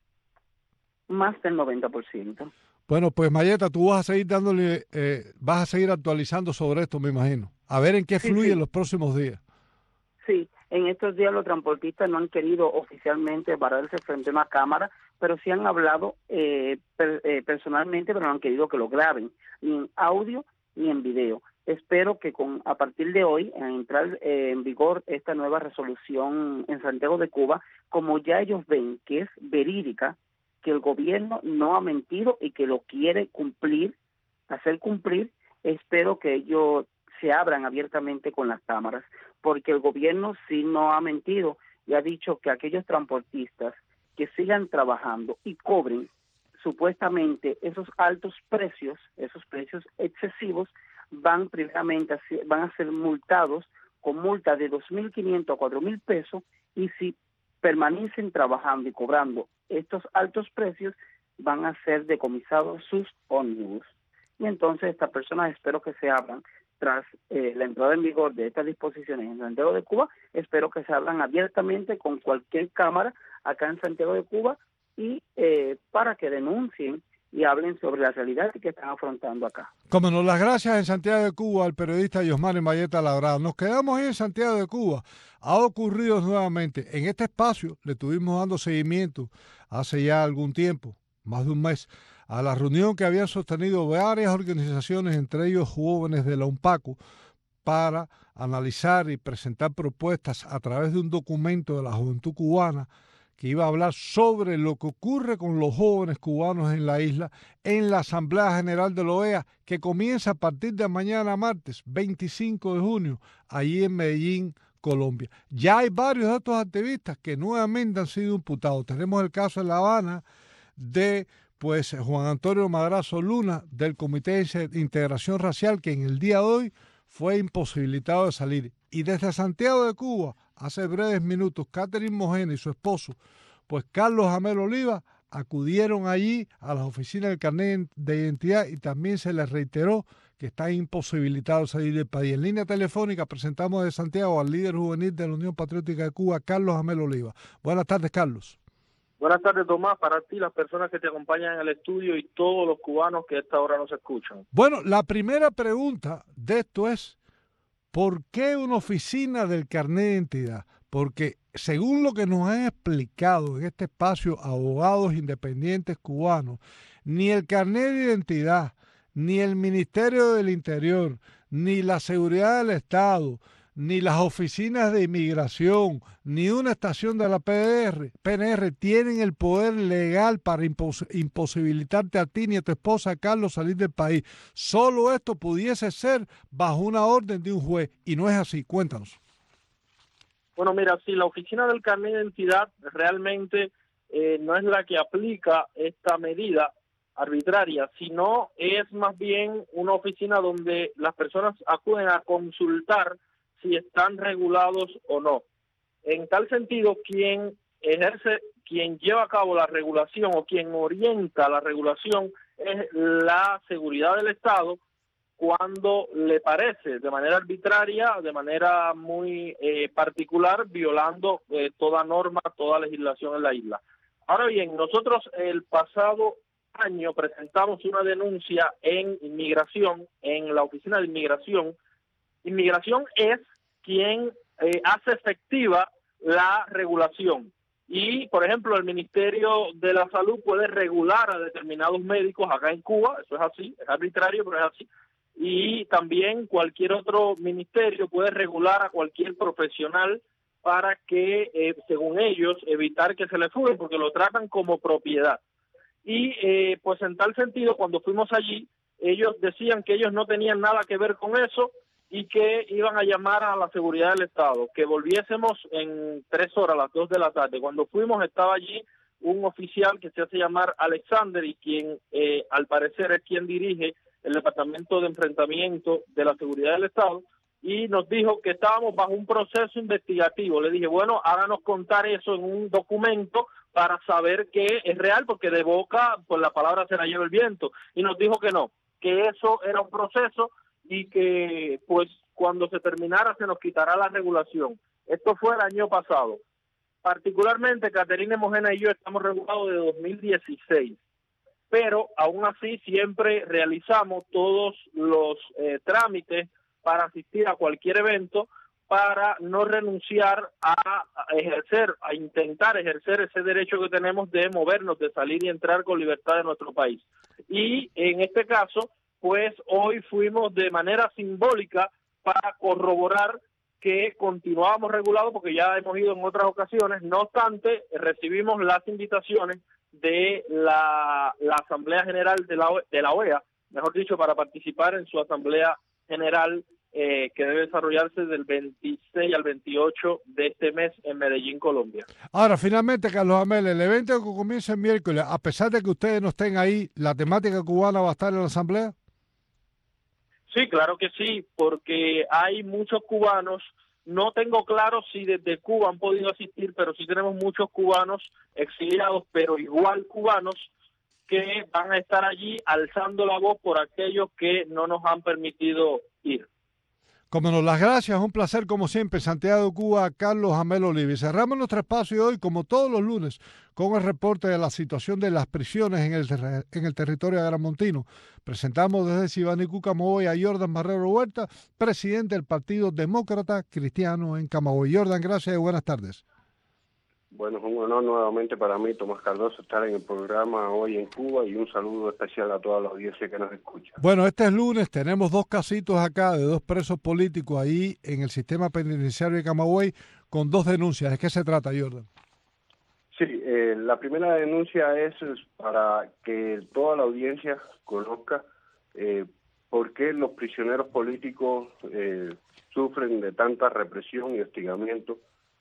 Más del 90%. Bueno, pues Mayeta, tú vas a seguir dándole, vas a seguir actualizando sobre esto, me imagino. A ver en qué fluye en los próximos días. Sí, en estos días los transportistas no han querido oficialmente pararse frente a una cámara, pero sí han hablado personalmente, pero no han querido que lo graben, ni en audio ni en video. Espero que a partir de hoy, en entrar en vigor esta nueva resolución en Santiago de Cuba, como ya ellos ven que es verídica, que el gobierno no ha mentido y que lo quiere cumplir, hacer cumplir, espero que ellos se abran abiertamente con las cámaras, porque el gobierno sí no ha mentido y ha dicho que aquellos transportistas que sigan trabajando y cobren supuestamente esos altos precios, esos precios excesivos, van a ser multados con multa de 2.500 a 4.000 pesos, y si permanecen trabajando y cobrando estos altos precios, van a ser decomisados sus ómnibus. Y entonces estas personas espero que se abran tras la entrada en vigor de estas disposiciones en Santiago de Cuba, espero que se abran abiertamente con cualquier cámara acá en Santiago de Cuba y para que denuncien y hablen sobre la realidad que están afrontando acá. Como nos las gracias en Santiago de Cuba al periodista Yosmani Mayeta Labrada. Nos quedamos ahí en Santiago de Cuba. Ha ocurrido nuevamente. En este espacio le estuvimos dando seguimiento hace ya algún tiempo, más de un mes, a la reunión que habían sostenido varias organizaciones, entre ellos jóvenes de la UNPACO, para analizar y presentar propuestas a través de un documento de la juventud cubana que iba a hablar sobre lo que ocurre con los jóvenes cubanos en la isla en la Asamblea General de la OEA, que comienza a partir de mañana martes 25 de junio, allí en Medellín, Colombia. Ya hay varios de estos activistas que nuevamente han sido imputados. Tenemos el caso en La Habana de Juan Antonio Madrazo Luna, del Comité de Integración Racial, que en el día de hoy fue imposibilitado de salir. Y desde Santiago de Cuba, hace breves minutos, Catherine Mojena y su esposo, Carlos Jamel Oliva, acudieron allí a las oficinas del carnet de identidad y también se les reiteró que están imposibilitados de salir del país. En línea telefónica presentamos de Santiago al líder juvenil de la Unión Patriótica de Cuba, Carlos Jamel Oliva. Buenas tardes, Carlos. Buenas tardes, Tomás, para ti, las personas que te acompañan en el estudio y todos los cubanos que a esta hora nos escuchan. Bueno, la primera pregunta de esto es, ¿por qué una oficina del carnet de identidad? Porque según lo que nos han explicado en este espacio abogados independientes cubanos, ni el carnet de identidad, ni el Ministerio del Interior, ni la Seguridad del Estado, ni las oficinas de inmigración, ni una estación de la PNR tienen el poder legal para imposibilitarte a ti ni a tu esposa, Carlos, salir del país. Solo esto pudiese ser bajo una orden de un juez, y no es así. Cuéntanos. Bueno, mira, si la oficina del carnet de identidad realmente no es la que aplica esta medida arbitraria, sino es más bien una oficina donde las personas acuden a consultar si están regulados o no. En tal sentido, quien lleva a cabo la regulación o quien orienta la regulación es la seguridad del Estado cuando le parece, de manera arbitraria, de manera muy particular, violando toda norma, toda legislación en la isla. Ahora bien, nosotros el pasado año presentamos una denuncia en inmigración, en la oficina de inmigración. Inmigración es quien hace efectiva la regulación. Y, por ejemplo, el Ministerio de la Salud puede regular a determinados médicos acá en Cuba, eso es así, es arbitrario, pero es así. Y también cualquier otro ministerio puede regular a cualquier profesional para que, según ellos, evitar que se le fugue, porque lo tratan como propiedad. Y pues en tal sentido, cuando fuimos allí, ellos decían que ellos no tenían nada que ver con eso y que iban a llamar a la seguridad del Estado, que volviésemos en 3 horas, a las 2 de la tarde. Cuando fuimos estaba allí un oficial que se hace llamar Alexander y quien al parecer es quien dirige el Departamento de Enfrentamiento de la Seguridad del Estado, y nos dijo que estábamos bajo un proceso investigativo. Le dije, bueno, háganos contar eso en un documento para saber que es real, porque de boca, pues la palabra se la lleva el viento. Y nos dijo que no, que eso era un proceso y que pues cuando se terminara se nos quitará la regulación. Esto fue el año pasado. Particularmente, Caterina Mojena y yo estamos regulados de 2016, pero aún así siempre realizamos todos los trámites para asistir a cualquier evento, para no renunciar a ejercer, a intentar ejercer ese derecho que tenemos de movernos, de salir y entrar con libertad de nuestro país. Y en este caso, pues hoy fuimos de manera simbólica para corroborar que continuábamos regulados, porque ya hemos ido en otras ocasiones. No obstante, recibimos las invitaciones de la Asamblea General de la OEA, mejor dicho, para participar en su Asamblea General que debe desarrollarse del 26 al 28 de este mes en Medellín, Colombia. Ahora, finalmente, Carlos Amel, el evento que comienza el miércoles, a pesar de que ustedes no estén ahí, ¿la temática cubana va a estar en la Asamblea? Sí, claro que sí, porque hay muchos cubanos. No tengo claro si desde Cuba han podido asistir, pero sí tenemos muchos cubanos exiliados, pero igual cubanos, que van a estar allí alzando la voz por aquellos que no nos han permitido ir. Como nos las gracias, un placer como siempre, Santiago de Cuba, Carlos Amel Oliva. Y cerramos nuestro espacio hoy, como todos los lunes, con el reporte de la situación de las prisiones en el territorio agramontino. Presentamos desde Sibanico, Camagüey, a Jordan Barrero Huerta, presidente del Partido Demócrata Cristiano en Camagüey. Jordan, gracias y buenas tardes. Bueno, es un honor nuevamente para mí, Tomás Cardoso, estar en el programa hoy en Cuba, y un saludo especial a toda la audiencia que nos escucha. Bueno, este es lunes, tenemos 2 casitos acá de 2 presos políticos ahí en el sistema penitenciario de Camagüey con 2 denuncias. ¿De qué se trata, Jordan? Sí, la primera denuncia es para que toda la audiencia conozca por qué los prisioneros políticos sufren de tanta represión y hostigamiento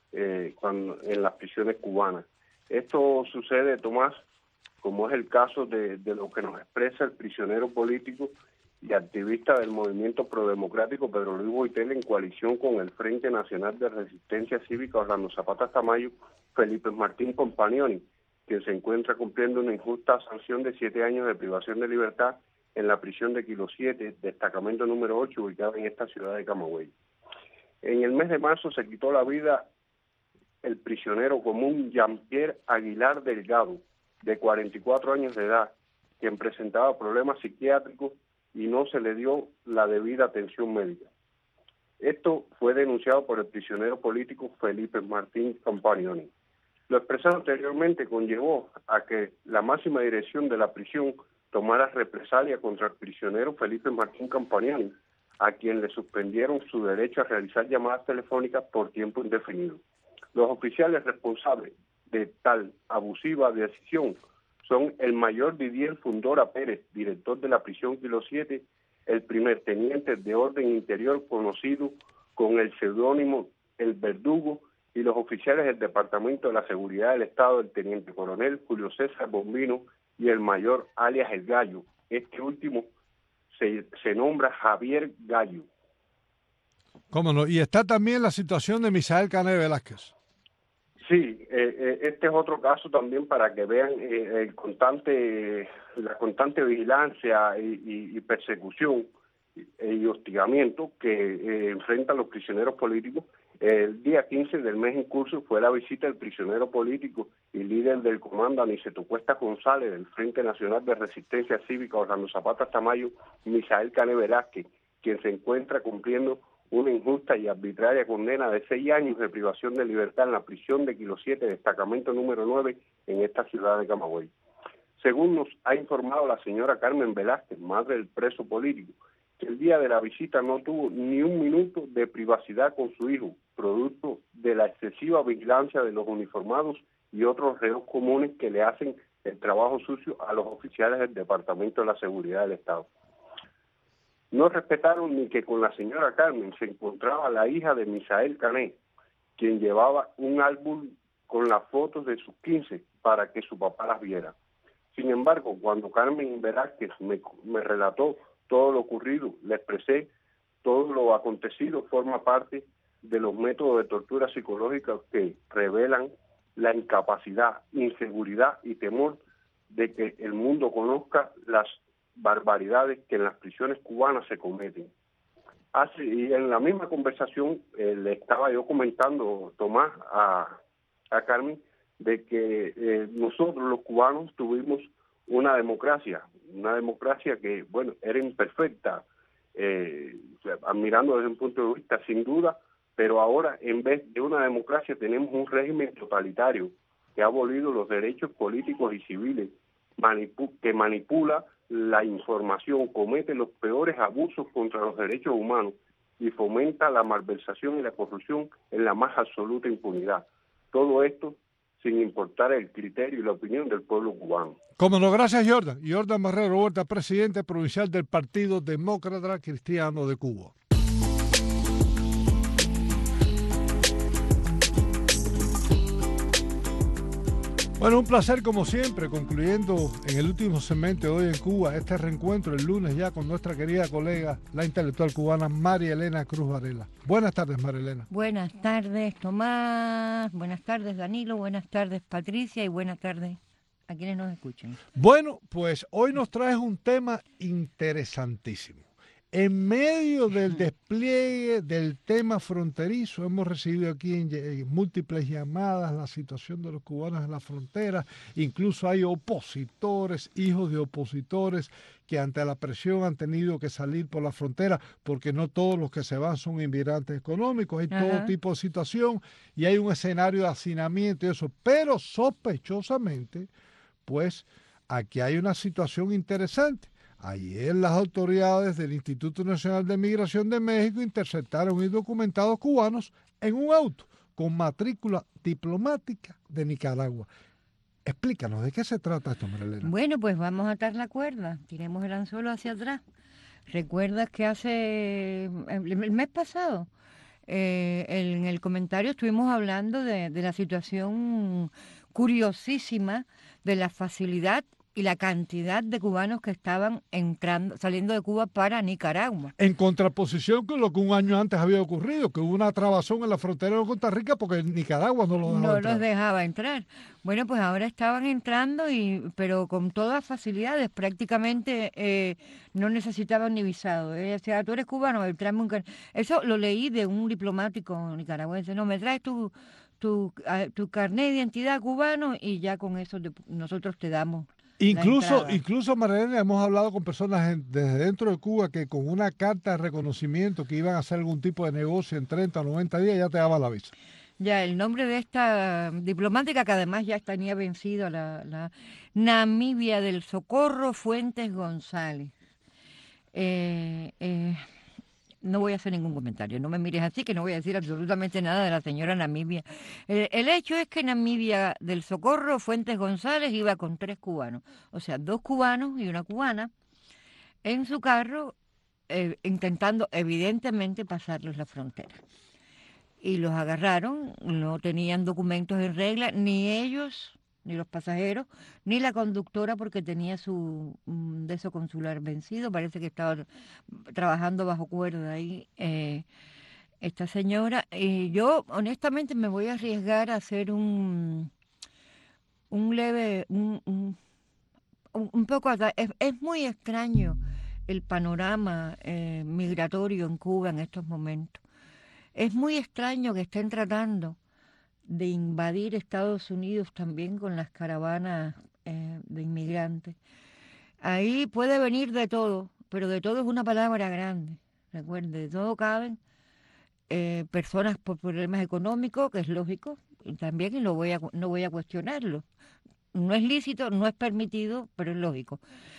en las prisiones cubanas. Esto sucede, Tomás, como es el caso de lo que nos expresa el prisionero político y activista del movimiento prodemocrático Pedro Luis Boitel, en coalición con el Frente Nacional de Resistencia Cívica Orlando Zapata Tamayo, Felipe Martín Compagnoni, quien se encuentra cumpliendo una injusta sanción de 7 años de privación de libertad en la prisión de Kilo 7, destacamento número 8, ubicada en esta ciudad de Camagüey. En el mes de marzo se quitó la vida el prisionero común Jean-Pierre Aguilar Delgado, de 44 años de edad, quien presentaba problemas psiquiátricos y no se le dio la debida atención médica. Esto fue denunciado por el prisionero político Felipe Martín Compagnoni. Lo expresado anteriormente conllevó a que la máxima dirección de la prisión tomara represalia contra el prisionero Felipe Martín Compagnoni, a quien le suspendieron su derecho a realizar llamadas telefónicas por tiempo indefinido. Los oficiales responsables de tal abusiva decisión son el mayor Didier Fundora Pérez, director de la prisión Kilo 7, el primer teniente de orden interior conocido con el seudónimo El Verdugo, y los oficiales del Departamento de la Seguridad del Estado, el teniente coronel Julio César Bombino y el mayor alias El Gallo. Este último se nombra Javier Gallo. ¿Cómo no? Y está también la situación de Misael Cané Velázquez. Sí, este es otro caso también para que vean la constante vigilancia y persecución y hostigamiento que enfrentan los prisioneros políticos. El día 15 del mes en curso fue la visita del prisionero político y líder del comando Aniceto Cuesta González del Frente Nacional de Resistencia Cívica Orlando Zapata Tamayo, Misael Cané Velázquez, quien se encuentra cumpliendo una injusta y arbitraria condena de 6 años de privación de libertad en la prisión de Kilo 7, destacamento número 9, en esta ciudad de Camagüey. Según nos ha informado la señora Carmen Velázquez, madre del preso político, que el día de la visita no tuvo ni un minuto de privacidad con su hijo, producto de la excesiva vigilancia de los uniformados y otros reos comunes que le hacen el trabajo sucio a los oficiales del Departamento de la Seguridad del Estado. No respetaron ni que con la señora Carmen se encontraba la hija de Misael Cané, quien llevaba un álbum con las fotos de sus 15 para que su papá las viera. Sin embargo, cuando Carmen Velázquez me relató todo lo ocurrido, le expresé todo lo acontecido, forma parte de los métodos de tortura psicológica que revelan la incapacidad, inseguridad y temor de que el mundo conozca las barbaridades que en las prisiones cubanas se cometen. Y en la misma conversación le estaba yo comentando, Tomás, a Carmen, de que nosotros los cubanos tuvimos una democracia que, bueno, era imperfecta, admirando desde un punto de vista sin duda, pero ahora en vez de una democracia tenemos un régimen totalitario que ha abolido los derechos políticos y civiles, que manipula la información, comete los peores abusos contra los derechos humanos y fomenta la malversación y la corrupción en la más absoluta impunidad. Todo esto sin importar el criterio y la opinión del pueblo cubano. Cómo no, gracias Jordan. Jordan Marrero Huerta, presidente provincial del Partido Demócrata Cristiano de Cuba. Bueno, un placer como siempre, concluyendo en el último segmento de Hoy en Cuba, este reencuentro el lunes ya con nuestra querida colega, la intelectual cubana María Elena Cruz Varela. Buenas tardes, María Elena. Buenas tardes, Tomás. Buenas tardes, Danilo. Buenas tardes, Patricia. Y buenas tardes a quienes nos escuchen. Bueno, pues hoy nos traes un tema interesantísimo. En medio del despliegue del tema fronterizo, hemos recibido aquí en múltiples llamadas la situación de los cubanos en la frontera. Incluso hay opositores, hijos de opositores, que ante la presión han tenido que salir por la frontera, porque no todos los que se van son inmigrantes económicos. Hay todo tipo de situación y hay un escenario de hacinamiento y eso. Pero sospechosamente, pues aquí hay una situación interesante. Ayer las autoridades del Instituto Nacional de Migración de México interceptaron indocumentados cubanos en un auto con matrícula diplomática de Nicaragua. Explícanos, ¿de qué se trata esto, María Elena? Bueno, pues vamos a atar la cuerda, tiremos el anzuelo hacia atrás. ¿Recuerdas que el mes pasado, en el comentario estuvimos hablando de la situación curiosísima de la facilidad y la cantidad de cubanos que estaban saliendo de Cuba para Nicaragua? En contraposición con lo que un año antes había ocurrido, que hubo una trabazón en la frontera de Costa Rica porque Nicaragua no los dejaba entrar. Bueno, pues ahora estaban entrando, pero con todas facilidades, prácticamente no necesitaban ni visado. O sea, tú eres cubano, tráeme un... Eso lo leí de un diplomático nicaragüense. No, me traes tu carnet de identidad cubano y ya con eso nosotros te damos. Incluso, María Elena, hemos hablado con personas desde dentro de Cuba que con una carta de reconocimiento que iban a hacer algún tipo de negocio en 30 o 90 días ya te daba la visa. Ya, el nombre de esta diplomática, que además ya tenía vencido, la Namibia del Socorro Fuentes González. No voy a hacer ningún comentario, no me mires así, que no voy a decir absolutamente nada de la señora Namibia. El hecho es que Namibia del Socorro Fuentes González iba con 3 cubanos, o sea, 2 cubanos y una cubana, en su carro, intentando evidentemente pasarlos la frontera. Y los agarraron, no tenían documentos en regla, ni ellos, ni los pasajeros, ni la conductora, porque tenía su deso consular vencido. Parece que estaba trabajando bajo cuerda ahí esta señora. Y yo, honestamente, me voy a arriesgar a hacer un poco... Es muy extraño el panorama migratorio en Cuba en estos momentos. Es muy extraño que estén tratando de invadir Estados Unidos también con las caravanas de inmigrantes. Ahí puede venir de todo, pero de todo es una palabra grande. Recuerde, de todo caben personas por problemas económicos, que es lógico, y también no voy a cuestionarlo. No es lícito, no es permitido, pero es lógico.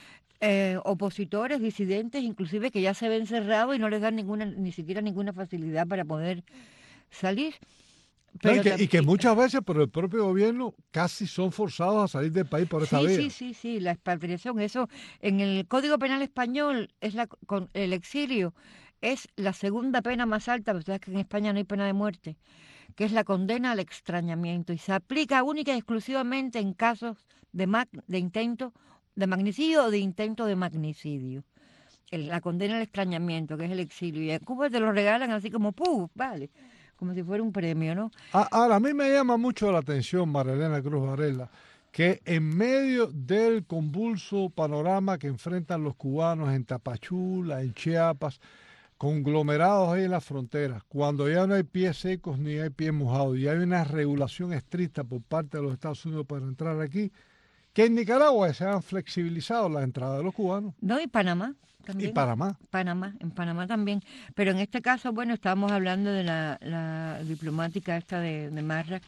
Opositores, disidentes, inclusive que ya se ven cerrados y no les dan ni siquiera ninguna facilidad para poder salir. Pero y que muchas veces por el propio gobierno casi son forzados a salir del país por esa vía. Sí, la expatriación, eso en el Código Penal español con el exilio es la segunda pena más alta, pero sabes que en España no hay pena de muerte, que es la condena al extrañamiento, y se aplica única y exclusivamente en casos de intento de magnicidio o de intento de magnicidio. La condena al extrañamiento, que es el exilio, y en Cuba te lo regalan así como ¡puf! Vale, como si fuera un premio, ¿no? Ahora, a mí me llama mucho la atención, Marilena Cruz Varela, que en medio del convulso panorama que enfrentan los cubanos en Tapachula, en Chiapas, conglomerados ahí en la frontera, cuando ya no hay pies secos ni hay pies mojados y hay una regulación estricta por parte de los Estados Unidos para entrar aquí, que en Nicaragua se han flexibilizado la entrada de los cubanos. No, y Panamá también. Y Panamá. En Panamá también. Pero en este caso, bueno, estábamos hablando de la diplomática esta de Marras,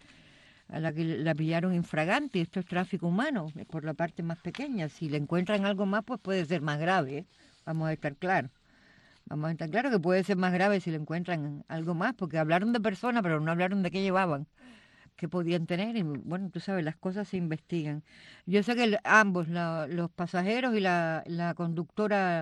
a la que la pillaron infragante, y esto es tráfico humano, por la parte más pequeña. Si le encuentran algo más, pues puede ser más grave, ¿eh? Vamos a estar claros. Vamos a estar claros que puede ser más grave si le encuentran algo más, porque hablaron de personas, pero no hablaron de qué llevaban, qué podían tener, y bueno, tú sabes, las cosas se investigan. Yo sé que ambos, los pasajeros y la conductora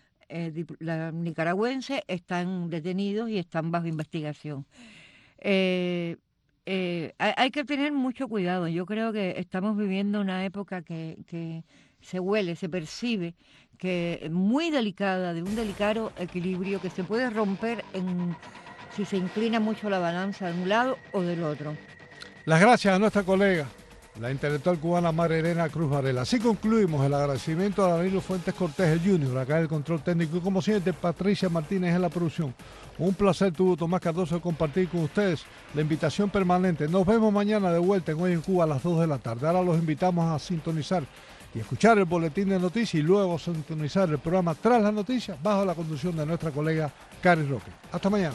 la nicaragüense, están detenidos y están bajo investigación. Hay que tener mucho cuidado. Yo creo que estamos viviendo una época que se huele, se percibe, que es muy delicada, de un delicado equilibrio que se puede romper si se inclina mucho la balanza de un lado o del otro. Las gracias a nuestra colega, la intelectual cubana Marilena Cruz Varela. Así concluimos el agradecimiento a Danilo Fuentes Cortés, el Junior, acá en el control técnico, y como siempre, Patricia Martínez en la producción. Un placer tuvo Tomás Cardoso compartir con ustedes la invitación permanente. Nos vemos mañana de vuelta en Hoy en Cuba a las 2 de la tarde. Ahora los invitamos a sintonizar y escuchar el boletín de noticias y luego sintonizar el programa Tras las Noticias bajo la conducción de nuestra colega Cari Roque. Hasta mañana.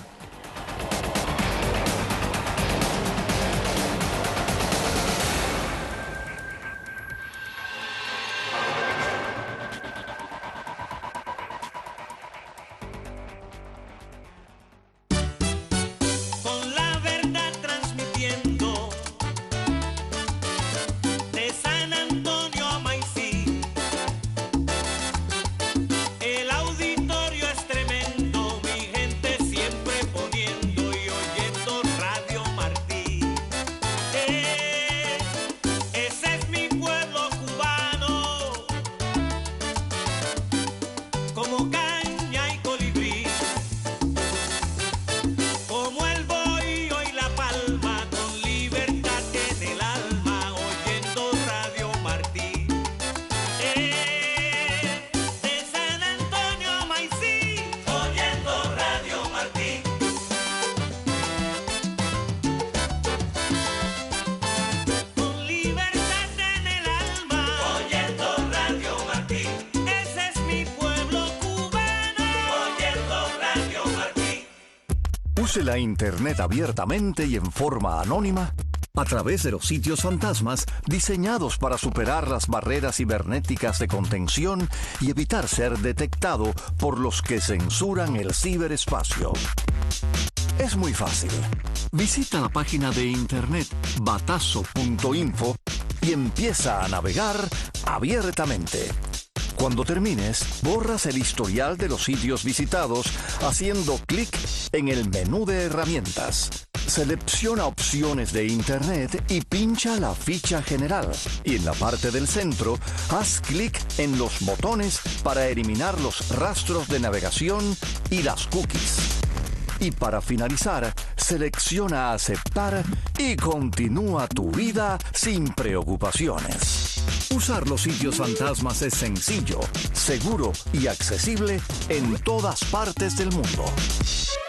Use la Internet abiertamente y en forma anónima a través de los sitios fantasmas diseñados para superar las barreras cibernéticas de contención y evitar ser detectado por los que censuran el ciberespacio. Es muy fácil. Visita la página de internet batazo.info y empieza a navegar abiertamente. Cuando termines, borras el historial de los sitios visitados haciendo clic en el menú de herramientas. Selecciona opciones de Internet y pincha la ficha general. Y en la parte del centro, haz clic en los botones para eliminar los rastros de navegación y las cookies. Y para finalizar, selecciona aceptar y continúa tu vida sin preocupaciones. Usar los sitios fantasmas es sencillo, seguro y accesible en todas partes del mundo.